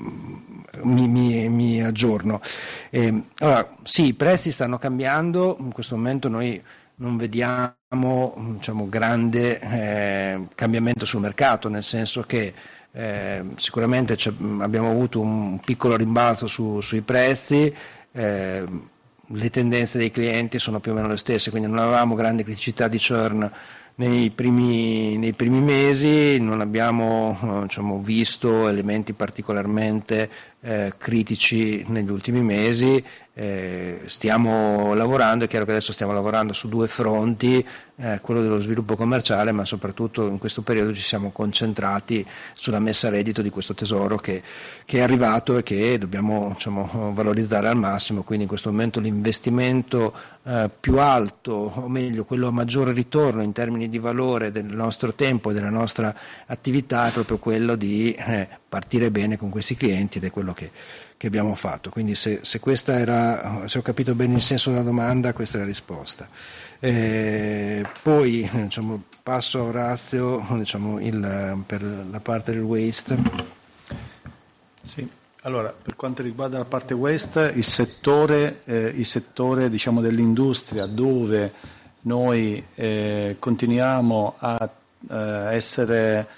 mi, mi, mi aggiorno. Eh, allora, sì, i prezzi stanno cambiando, in questo momento noi non vediamo diciamo, grande eh, cambiamento sul mercato, nel senso che eh, sicuramente abbiamo avuto un piccolo rimbalzo su, sui prezzi, eh, le tendenze dei clienti sono più o meno le stesse, quindi non avevamo grandi criticità di churn nei primi, nei primi mesi, non abbiamo diciamo, visto elementi particolarmente eh, critici negli ultimi mesi. Eh, stiamo lavorando, è chiaro che adesso stiamo lavorando su due fronti, eh, quello dello sviluppo commerciale, ma soprattutto in questo periodo ci siamo concentrati sulla messa a reddito di questo tesoro che, che è arrivato e che dobbiamo, diciamo, valorizzare al massimo. Quindi in questo momento l'investimento eh, più alto, o meglio quello a maggiore ritorno in termini di valore del nostro tempo e della nostra attività, è proprio quello di eh, partire bene con questi clienti, ed è quello che che abbiamo fatto. Quindi se, se questa era, se ho capito bene il senso della domanda, questa è la risposta. Eh, poi diciamo, passo a Orazio, diciamo, il, per la parte del waste. Sì, allora per quanto riguarda la parte waste, il settore, eh, il settore diciamo, dell'industria dove noi eh, continuiamo a eh, essere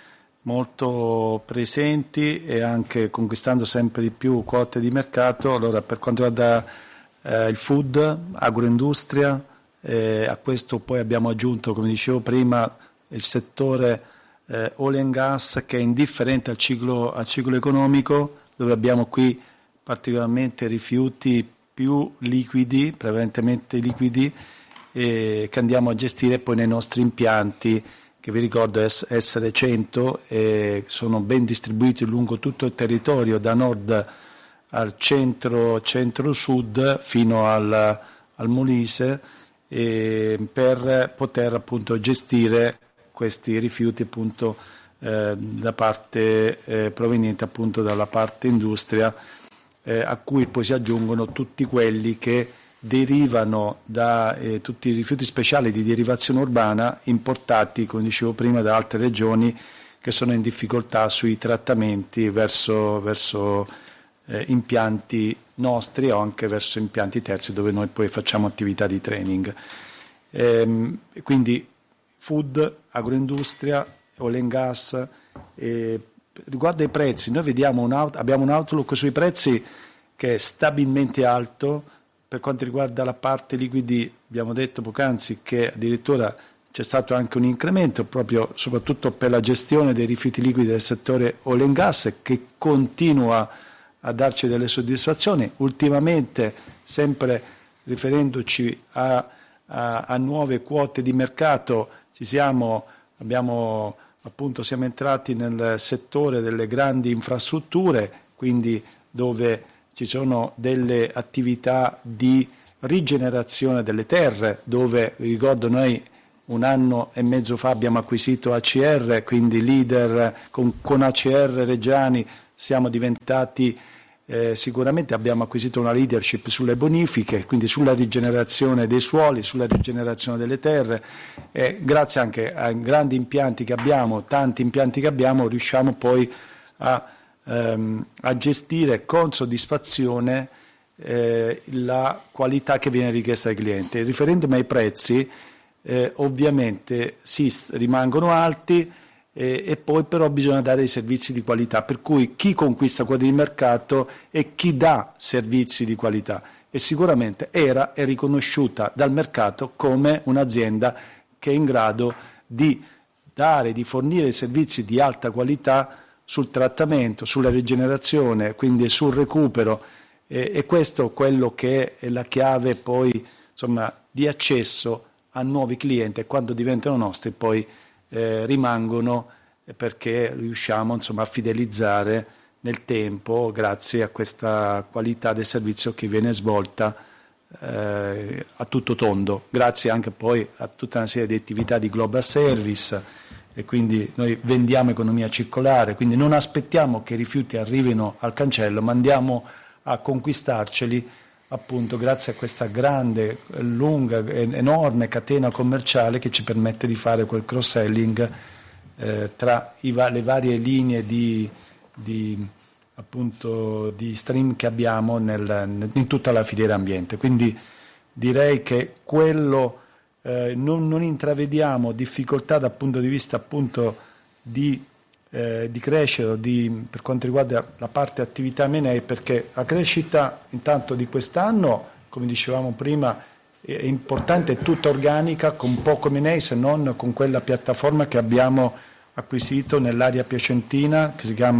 molto presenti e anche conquistando sempre di più quote di mercato. Allora per quanto riguarda eh, il food, agroindustria, eh, a questo poi abbiamo aggiunto, come dicevo prima, il settore eh, oil and gas, che è indifferente al ciclo, al ciclo economico, dove abbiamo qui particolarmente rifiuti più liquidi, prevalentemente liquidi, eh, che andiamo a gestire poi nei nostri impianti, che vi ricordo essere cento, e sono ben distribuiti lungo tutto il territorio, da nord al centro, centro-sud fino al, al Molise, e per poter appunto gestire questi rifiuti appunto eh, da parte eh, proveniente appunto dalla parte industria, eh, a cui poi si aggiungono tutti quelli che derivano da eh, tutti i rifiuti speciali di derivazione urbana importati, come dicevo prima, da altre regioni che sono in difficoltà sui trattamenti verso, verso eh, impianti nostri o anche verso impianti terzi dove noi poi facciamo attività di training. Ehm, quindi food, agroindustria, oil and gas. Eh, riguardo ai prezzi, noi vediamo un out, abbiamo un outlook sui prezzi che è stabilmente alto. Per quanto riguarda la parte liquidi, abbiamo detto poc'anzi che addirittura c'è stato anche un incremento proprio soprattutto per la gestione dei rifiuti liquidi del settore oil and gas, che continua a darci delle soddisfazioni. Ultimamente, sempre riferendoci a, a, a nuove quote di mercato, ci siamo, abbiamo, appunto, siamo entrati nel settore delle grandi infrastrutture, quindi dove ci sono delle attività di rigenerazione delle terre, dove, vi ricordo, noi un anno e mezzo fa abbiamo acquisito A C R, quindi leader con, con A C R Reggiani siamo diventati, eh, sicuramente abbiamo acquisito una leadership sulle bonifiche, quindi sulla rigenerazione dei suoli, sulla rigenerazione delle terre, e grazie anche ai grandi impianti che abbiamo, tanti impianti che abbiamo, riusciamo poi a a gestire con soddisfazione eh, la qualità che viene richiesta ai clienti. Riferendomi ai prezzi, eh, ovviamente sì, rimangono alti, eh, e poi però bisogna dare dei servizi di qualità, per cui chi conquista quote di mercato è chi dà servizi di qualità, e sicuramente Era è riconosciuta dal mercato come un'azienda che è in grado di dare, di fornire servizi di alta qualità sul trattamento, sulla rigenerazione, quindi sul recupero, eh, e questo è quello che è la chiave poi, insomma, di accesso a nuovi clienti, e quando diventano nostri poi eh, rimangono, perché riusciamo, insomma, a fidelizzare nel tempo grazie a questa qualità del servizio che viene svolta eh, a tutto tondo, grazie anche poi a tutta una serie di attività di global service. E quindi noi vendiamo economia circolare, quindi non aspettiamo che i rifiuti arrivino al cancello, ma andiamo a conquistarceli appunto grazie a questa grande, lunga, enorme catena commerciale che ci permette di fare quel cross-selling eh, tra i, le varie linee di, di, appunto, di stream che abbiamo nel, in tutta la filiera ambiente. Quindi direi che quello... Eh, non, non intravediamo difficoltà dal punto di vista appunto di, eh, di crescita di, per quanto riguarda la parte attività M and A, perché la crescita intanto di quest'anno, come dicevamo prima, è importante, è tutta organica, con poco M and A, se non con quella piattaforma che abbiamo acquisito nell'area piacentina che si chiama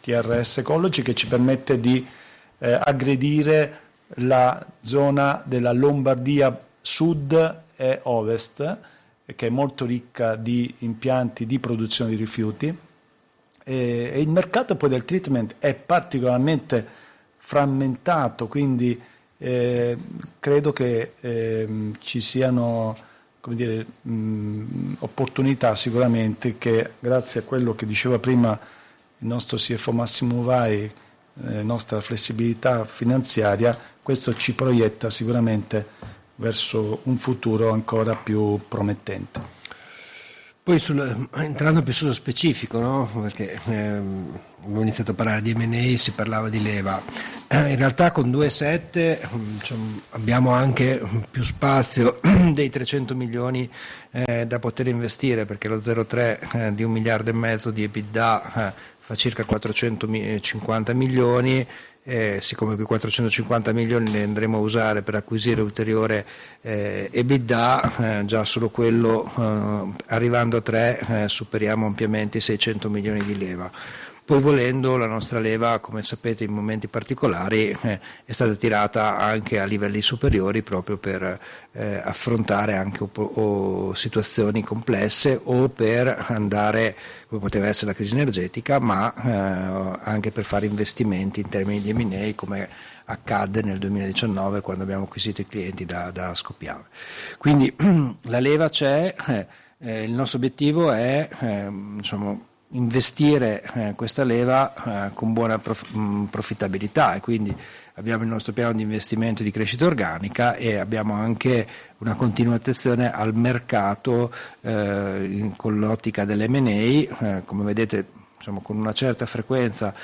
T R S Ecology, che ci permette di eh, aggredire la zona della Lombardia sud e ovest, che è molto ricca di impianti di produzione di rifiuti, e, e il mercato poi del treatment è particolarmente frammentato, quindi eh, credo che eh, ci siano, come dire, mh, opportunità sicuramente che, grazie a quello che diceva prima il nostro C F O Massimo Vai, eh, nostra flessibilità finanziaria, questo ci proietta sicuramente verso un futuro ancora più promettente. Poi sul, entrando più sullo specifico, no? Perché ehm, abbiamo iniziato a parlare di M and A, si parlava di leva. Eh, in realtà con due virgola sette diciamo, abbiamo anche più spazio dei trecento milioni eh, da poter investire, perché lo zero virgola tre eh, di un miliardo e mezzo di EBITDA eh, fa circa quattrocentocinquanta milioni. Eh, siccome quei quattrocentocinquanta milioni li andremo a usare per acquisire ulteriore eh, EBITDA, eh, già solo quello eh, arrivando a tre eh, superiamo ampiamente i seicento milioni di leva. Poi volendo la nostra leva, come sapete, in momenti particolari eh, è stata tirata anche a livelli superiori proprio per eh, affrontare anche o, o situazioni complesse o per andare, come poteva essere la crisi energetica, ma eh, anche per fare investimenti in termini di M and A, come accadde nel duemiladiciannove quando abbiamo acquisito i clienti da, da Scoppiave. Quindi la leva c'è, eh, il nostro obiettivo è eh, diciamo, investire eh, questa leva eh, con buona prof- mh, profittabilità, e quindi abbiamo il nostro piano di investimento di crescita organica e abbiamo anche una continua attenzione al mercato eh, in, con l'ottica dell'M and A. Eh, come vedete, diciamo, con una certa frequenza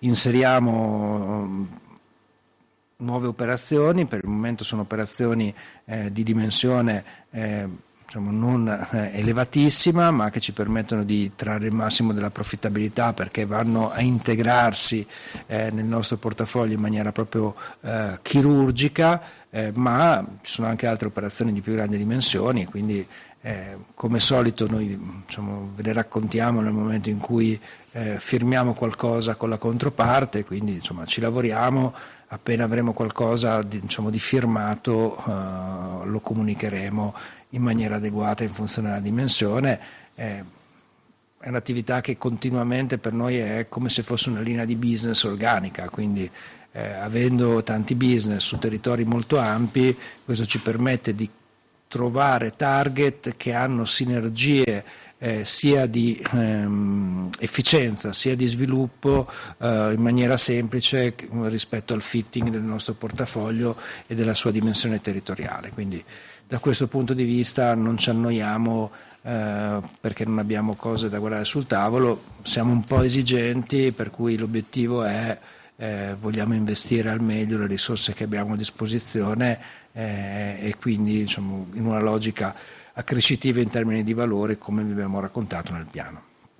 inseriamo nuove operazioni. Per il momento sono operazioni eh, di dimensione eh, diciamo, non eh, elevatissima, ma che ci permettono di trarre il massimo della profittabilità, perché vanno a integrarsi eh, nel nostro portafoglio in maniera proprio eh, chirurgica, eh, ma ci sono anche altre operazioni di più grandi dimensioni, quindi eh, come solito noi diciamo, ve le raccontiamo nel momento in cui eh, firmiamo qualcosa con la controparte, quindi insomma, ci lavoriamo. Appena avremo qualcosa di, diciamo, di firmato eh, lo comunicheremo in maniera adeguata in funzione della dimensione. Eh, è un'attività che continuamente per noi è come se fosse una linea di business organica, quindi eh, avendo tanti business su territori molto ampi, questo ci permette di trovare target che hanno sinergie Eh, sia di ehm, efficienza sia di sviluppo eh, in maniera semplice rispetto al fitting del nostro portafoglio e della sua dimensione territoriale. Quindi da questo punto di vista non ci annoiamo eh, perché non abbiamo cose da guardare sul tavolo, siamo un po' esigenti, per cui l'obiettivo è eh, vogliamo investire al meglio le risorse che abbiamo a disposizione eh, e quindi diciamo, in una logica accrescitive in termini di valore, come vi abbiamo raccontato nel piano.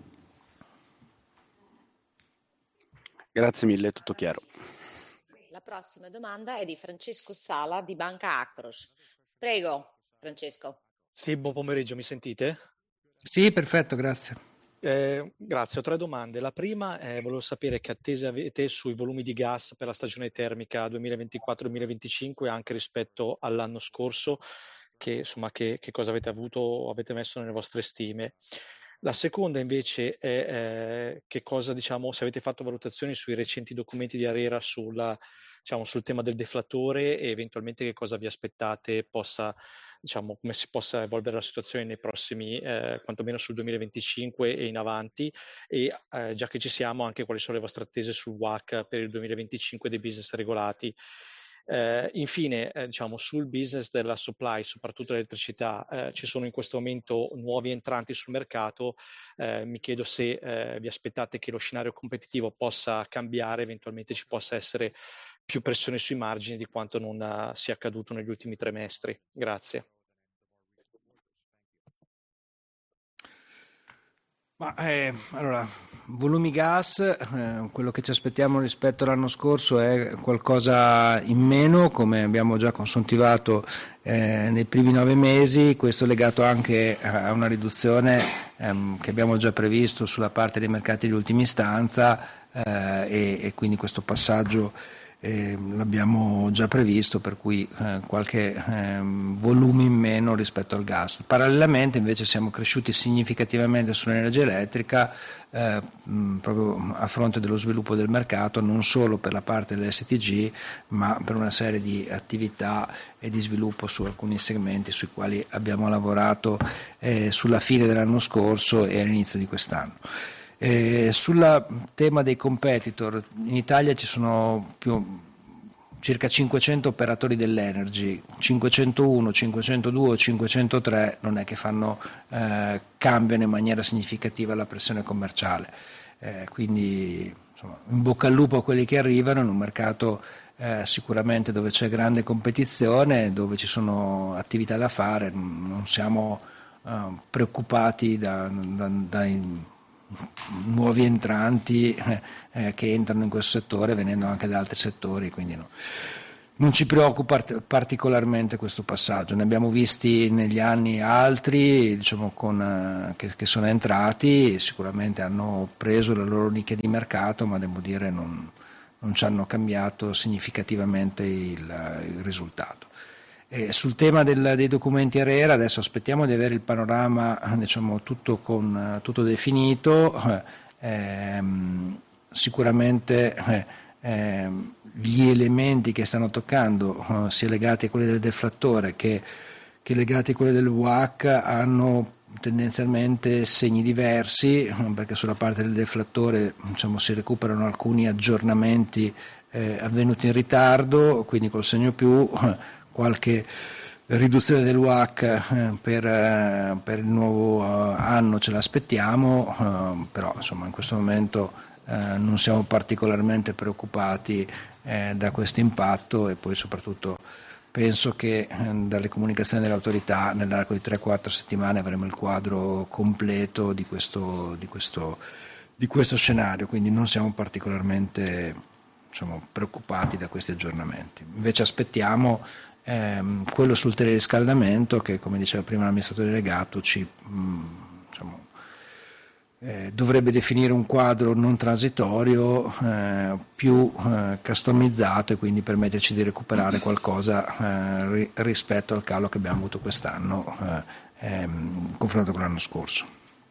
Grazie mille, tutto chiaro. La prossima domanda è di Francesco Sala di Banca Acros. Prego, Francesco. Sì, buon pomeriggio, mi sentite? Sì, perfetto, grazie. Eh, grazie, ho tre domande. La prima è, volevo sapere che attese avete sui volumi di gas per la stagione termica duemilaventiquattro duemilaventicinque anche rispetto all'anno scorso, che insomma che, che cosa avete avuto o avete messo nelle vostre stime. La seconda invece è eh, che cosa, diciamo, se avete fatto valutazioni sui recenti documenti di ARERA sulla, diciamo, sul tema del deflatore e eventualmente che cosa vi aspettate possa, diciamo, come si possa evolvere la situazione nei prossimi, eh, quantomeno sul duemilaventicinque e in avanti, e eh, già che ci siamo, anche quali sono le vostre attese sul W A C per il duemilaventicinque dei business regolati. Eh, infine, eh, diciamo, sul business della supply, soprattutto l'elettricità, eh, ci sono in questo momento nuovi entranti sul mercato. Eh, mi chiedo se eh, vi aspettate che lo scenario competitivo possa cambiare, eventualmente ci possa essere più pressione sui margini di quanto non uh, sia accaduto negli ultimi trimestri. Grazie. Ma, eh, allora, volumi gas, eh, quello che ci aspettiamo rispetto all'anno scorso è qualcosa in meno, come abbiamo già consuntivato eh, nei primi nove mesi, questo è legato anche a una riduzione ehm, che abbiamo già previsto sulla parte dei mercati di ultima istanza eh, e, e quindi questo passaggio Eh, l'abbiamo già previsto, per cui eh, qualche eh, volume in meno rispetto al gas. Parallelamente invece siamo cresciuti significativamente sull'energia elettrica eh, mh, proprio a fronte dello sviluppo del mercato, non solo per la parte dell'S T G ma per una serie di attività e di sviluppo su alcuni segmenti sui quali abbiamo lavorato eh, sulla fine dell'anno scorso e all'inizio di quest'anno. Eh, sul tema dei competitor, in Italia ci sono più, circa cinquecento operatori dell'energy, cinquecentouno, cinquecentodue o cinquecentotre non è che fanno eh, cambiano in maniera significativa la pressione commerciale, eh, quindi insomma, in bocca al lupo a quelli che arrivano in un mercato eh, sicuramente dove c'è grande competizione, dove ci sono attività da fare, non siamo eh, preoccupati da, da, dai nuovi entranti eh, che entrano in questo settore venendo anche da altri settori, quindi no. Non ci preoccupa particolarmente questo passaggio, ne abbiamo visti negli anni altri diciamo, con, eh, che, che sono entrati, sicuramente hanno preso la loro nicchia di mercato, ma devo dire non, non ci hanno cambiato significativamente il, il risultato. Eh, sul tema del, dei documenti ARERA adesso aspettiamo di avere il panorama diciamo, tutto, con, tutto definito, eh, sicuramente eh, gli elementi che stanno toccando eh, sia legati a quelli del deflattore che, che legati a quelli del W A C hanno tendenzialmente segni diversi, perché sulla parte del deflattore diciamo, si recuperano alcuni aggiornamenti eh, avvenuti in ritardo, quindi col segno più qualche riduzione del W A C eh, per, eh, per il nuovo eh, anno ce l'aspettiamo, eh, però insomma in questo momento eh, non siamo particolarmente preoccupati eh, da questo impatto e poi soprattutto penso che eh, dalle comunicazioni dell'autorità nell'arco di tre quattro settimane avremo il quadro completo di questo, di questo, di questo scenario, quindi non siamo particolarmente diciamo, preoccupati da questi aggiornamenti. Invece aspettiamo Ehm, quello sul teleriscaldamento che, come diceva prima l'amministratore delegato, ci, mh, diciamo, eh, dovrebbe definire un quadro non transitorio eh, più eh, customizzato e quindi permetterci di recuperare qualcosa eh, ri- rispetto al calo che abbiamo avuto quest'anno eh, ehm, confrontato con l'anno scorso.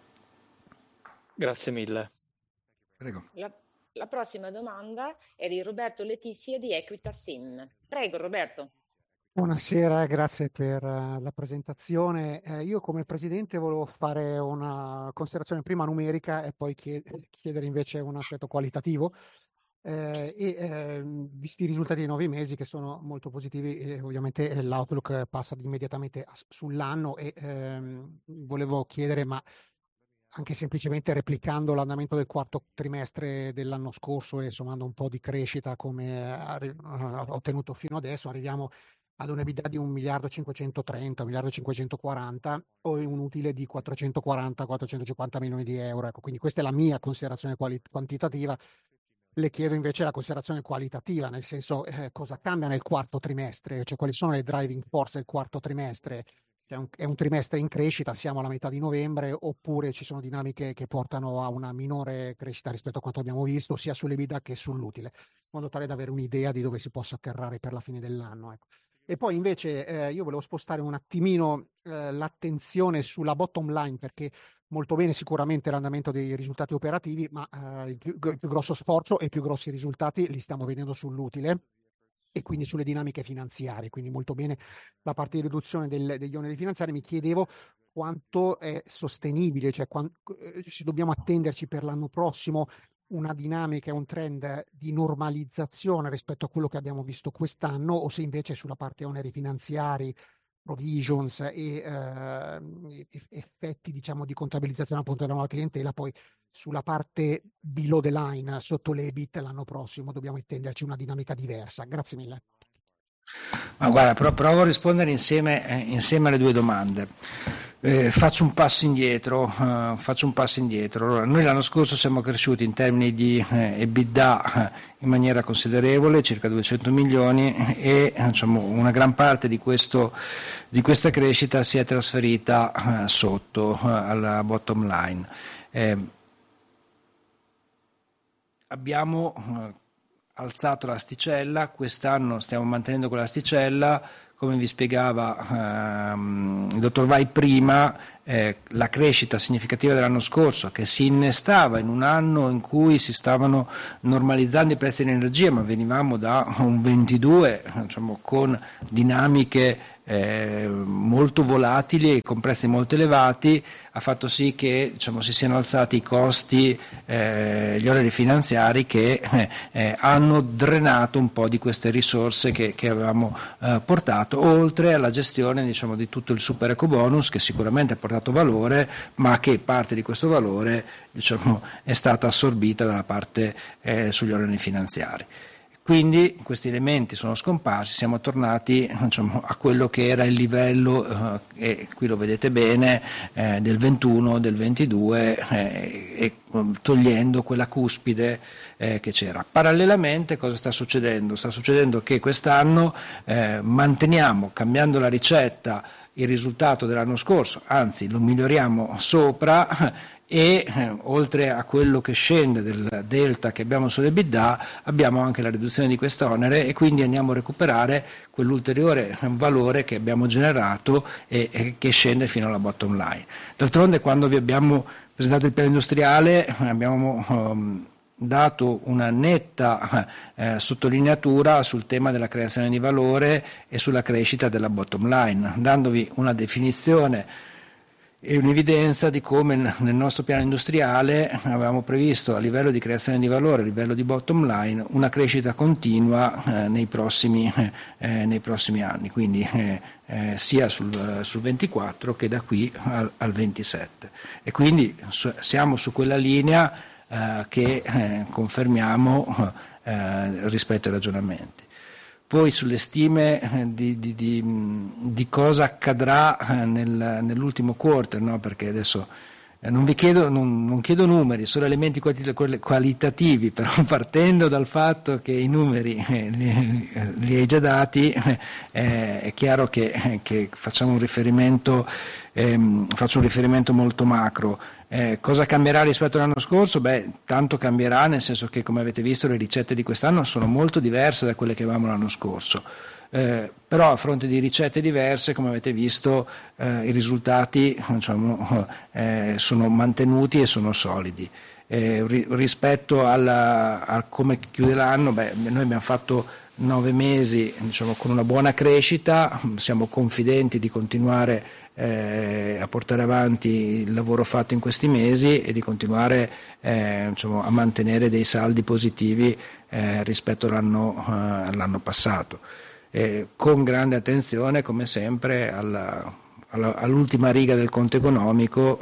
Grazie mille. Prego. La, la prossima domanda è di Roberto Letizia di Equita Sim. Prego Roberto. Buonasera, grazie per uh, la presentazione. Eh, io come Presidente volevo fare una considerazione prima numerica e poi chied- chiedere invece un aspetto qualitativo. Eh, e eh, visti i risultati dei nove mesi che sono molto positivi, eh, ovviamente eh, l'outlook passa immediatamente a- sull'anno e ehm, volevo chiedere, ma anche semplicemente replicando l'andamento del quarto trimestre dell'anno scorso e sommando un po' di crescita come arri- ha ottenuto fino adesso, arriviamo ad un EBITDA di un miliardo cinquecentotrenta, un miliardo cinquecentoquaranta o un utile di quattrocentoquaranta quattrocentocinquanta milioni di euro. Ecco, quindi questa è la mia considerazione quali- quantitativa. Le chiedo invece la considerazione qualitativa, nel senso eh, cosa cambia nel quarto trimestre, cioè quali sono le driving force del quarto trimestre. È un, è un trimestre in crescita, siamo alla metà di novembre, oppure ci sono dinamiche che portano a una minore crescita rispetto a quanto abbiamo visto, sia sull'EBITDA che sull'utile, in modo tale da avere un'idea di dove si possa atterrare per la fine dell'anno. Ecco. E poi invece eh, io volevo spostare un attimino eh, l'attenzione sulla bottom line, perché molto bene sicuramente l'andamento dei risultati operativi, ma eh, il, più, il più grosso sforzo e i più grossi risultati li stiamo vedendo sull'utile e quindi sulle dinamiche finanziarie, quindi molto bene la parte di riduzione del, degli oneri finanziari. Mi chiedevo quanto è sostenibile, cioè quando, eh, se dobbiamo attenderci per l'anno prossimo una dinamica, un trend di normalizzazione rispetto a quello che abbiamo visto quest'anno, o se invece sulla parte oneri finanziari, provisions e eh, effetti diciamo di contabilizzazione appunto della nuova clientela, poi sulla parte below the line, sotto l'EBIT l'anno prossimo dobbiamo attenderci una dinamica diversa. Grazie mille. Ma guarda, però provo a rispondere insieme, eh, insieme alle due domande. Eh, faccio un passo indietro, uh, faccio un passo indietro. Allora, noi l'anno scorso siamo cresciuti in termini di eh, EBITDA eh, in maniera considerevole, circa duecento milioni, e diciamo, una gran parte di, questo, di questa crescita si è trasferita uh, sotto uh, alla bottom line. Eh, abbiamo uh, alzato l'asticella, quest'anno stiamo mantenendo quell'asticella. Come vi spiegava ehm, il dottor Vai prima, eh, la crescita significativa dell'anno scorso, che si innestava in un anno in cui si stavano normalizzando i prezzi dell'energia, ma venivamo da un ventidue, diciamo, con dinamiche eh, molto volatili e con prezzi molto elevati, ha fatto sì che, diciamo, si siano alzati i costi, eh, gli oneri finanziari che eh, eh, hanno drenato un po' di queste risorse che, che avevamo eh, portato, oltre alla gestione, diciamo, di tutto il super ecobonus, che sicuramente ha portato valore, ma che parte di questo valore, diciamo, è stata assorbita dalla parte eh, sugli oneri finanziari. Quindi questi elementi sono scomparsi, siamo tornati, diciamo, a quello che era il livello, eh, e qui lo vedete bene, eh, del ventuno, del ventidue, eh, e togliendo quella cuspide eh, che c'era. Parallelamente cosa sta succedendo? Sta succedendo che quest'anno eh, manteniamo, cambiando la ricetta, il risultato dell'anno scorso, anzi lo miglioriamo sopra, e eh, oltre a quello che scende del delta che abbiamo sull'EBITDA abbiamo anche la riduzione di quest'onere, e quindi andiamo a recuperare quell'ulteriore valore che abbiamo generato e, e che scende fino alla bottom line. D'altronde, quando vi abbiamo presentato il piano industriale abbiamo um, dato una netta eh, sottolineatura sul tema della creazione di valore e sulla crescita della bottom line, dandovi una definizione e un'evidenza di come nel nostro piano industriale avevamo previsto, a livello di creazione di valore, a livello di bottom line, una crescita continua eh, nei, prossimi, eh, nei prossimi anni, quindi eh, eh, sia sul, sul ventiquattro che da qui al, al ventisette. E quindi su, siamo su quella linea eh, che eh, confermiamo eh, rispetto ai ragionamenti. Poi sulle stime di, di, di, di cosa accadrà nel, nell'ultimo quarter, no? Perché adesso non vi chiedo, non, non chiedo numeri, solo elementi qualitativi, però partendo dal fatto che i numeri li, li hai già dati, eh, è chiaro che, che facciamo un riferimento, ehm, faccio un riferimento molto macro. Eh, cosa cambierà rispetto all'anno scorso? Beh, tanto cambierà, nel senso che, come avete visto, le ricette di quest'anno sono molto diverse da quelle che avevamo l'anno scorso. Eh, però a fronte di ricette diverse, come avete visto, eh, i risultati, diciamo, eh, sono mantenuti e sono solidi. Eh, ri- rispetto alla, a come chiude l'anno, beh, noi abbiamo fatto nove mesi, diciamo, con una buona crescita, siamo confidenti di continuare eh, a portare avanti il lavoro fatto in questi mesi e di continuare eh, diciamo, a mantenere dei saldi positivi eh, rispetto all'anno, eh, all'anno passato. Eh, con grande attenzione, come sempre, alla, alla, all'ultima riga del conto economico,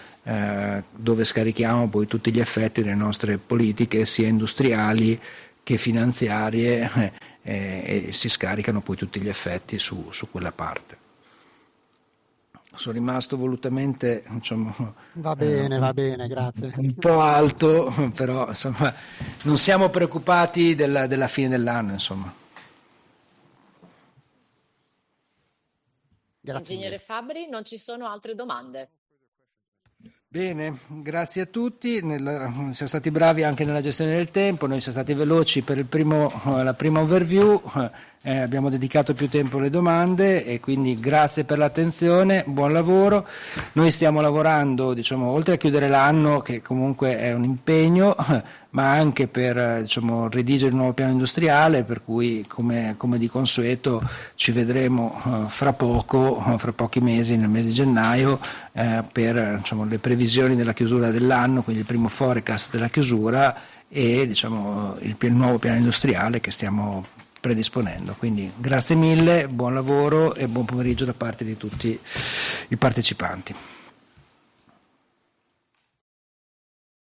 eh, dove scarichiamo poi tutti gli effetti delle nostre politiche, sia industriali che finanziarie, eh, e si scaricano poi tutti gli effetti su, su quella parte. Sono rimasto volutamente, diciamo, va bene, eh, va bene, grazie. Un po' alto, però insomma, non siamo preoccupati della, della fine dell'anno, insomma. Grazie. Ingegnere Fabbri, non ci sono altre domande. Bene, grazie a tutti. Nella, siamo stati bravi anche nella gestione del tempo, noi siamo stati veloci per il primo, la prima overview, eh, abbiamo dedicato più tempo alle domande e quindi grazie per l'attenzione, buon lavoro. Noi stiamo lavorando, diciamo, oltre a chiudere l'anno, che comunque è un impegno, ma anche per, diciamo, redigere il nuovo piano industriale, per cui come, come di consueto ci vedremo uh, fra poco, uh, fra pochi mesi, nel mese di gennaio, uh, per, diciamo, le previsioni della chiusura dell'anno, quindi il primo forecast della chiusura e, diciamo, il, il nuovo piano industriale che stiamo predisponendo. Quindi grazie mille, buon lavoro e buon pomeriggio da parte di tutti i partecipanti.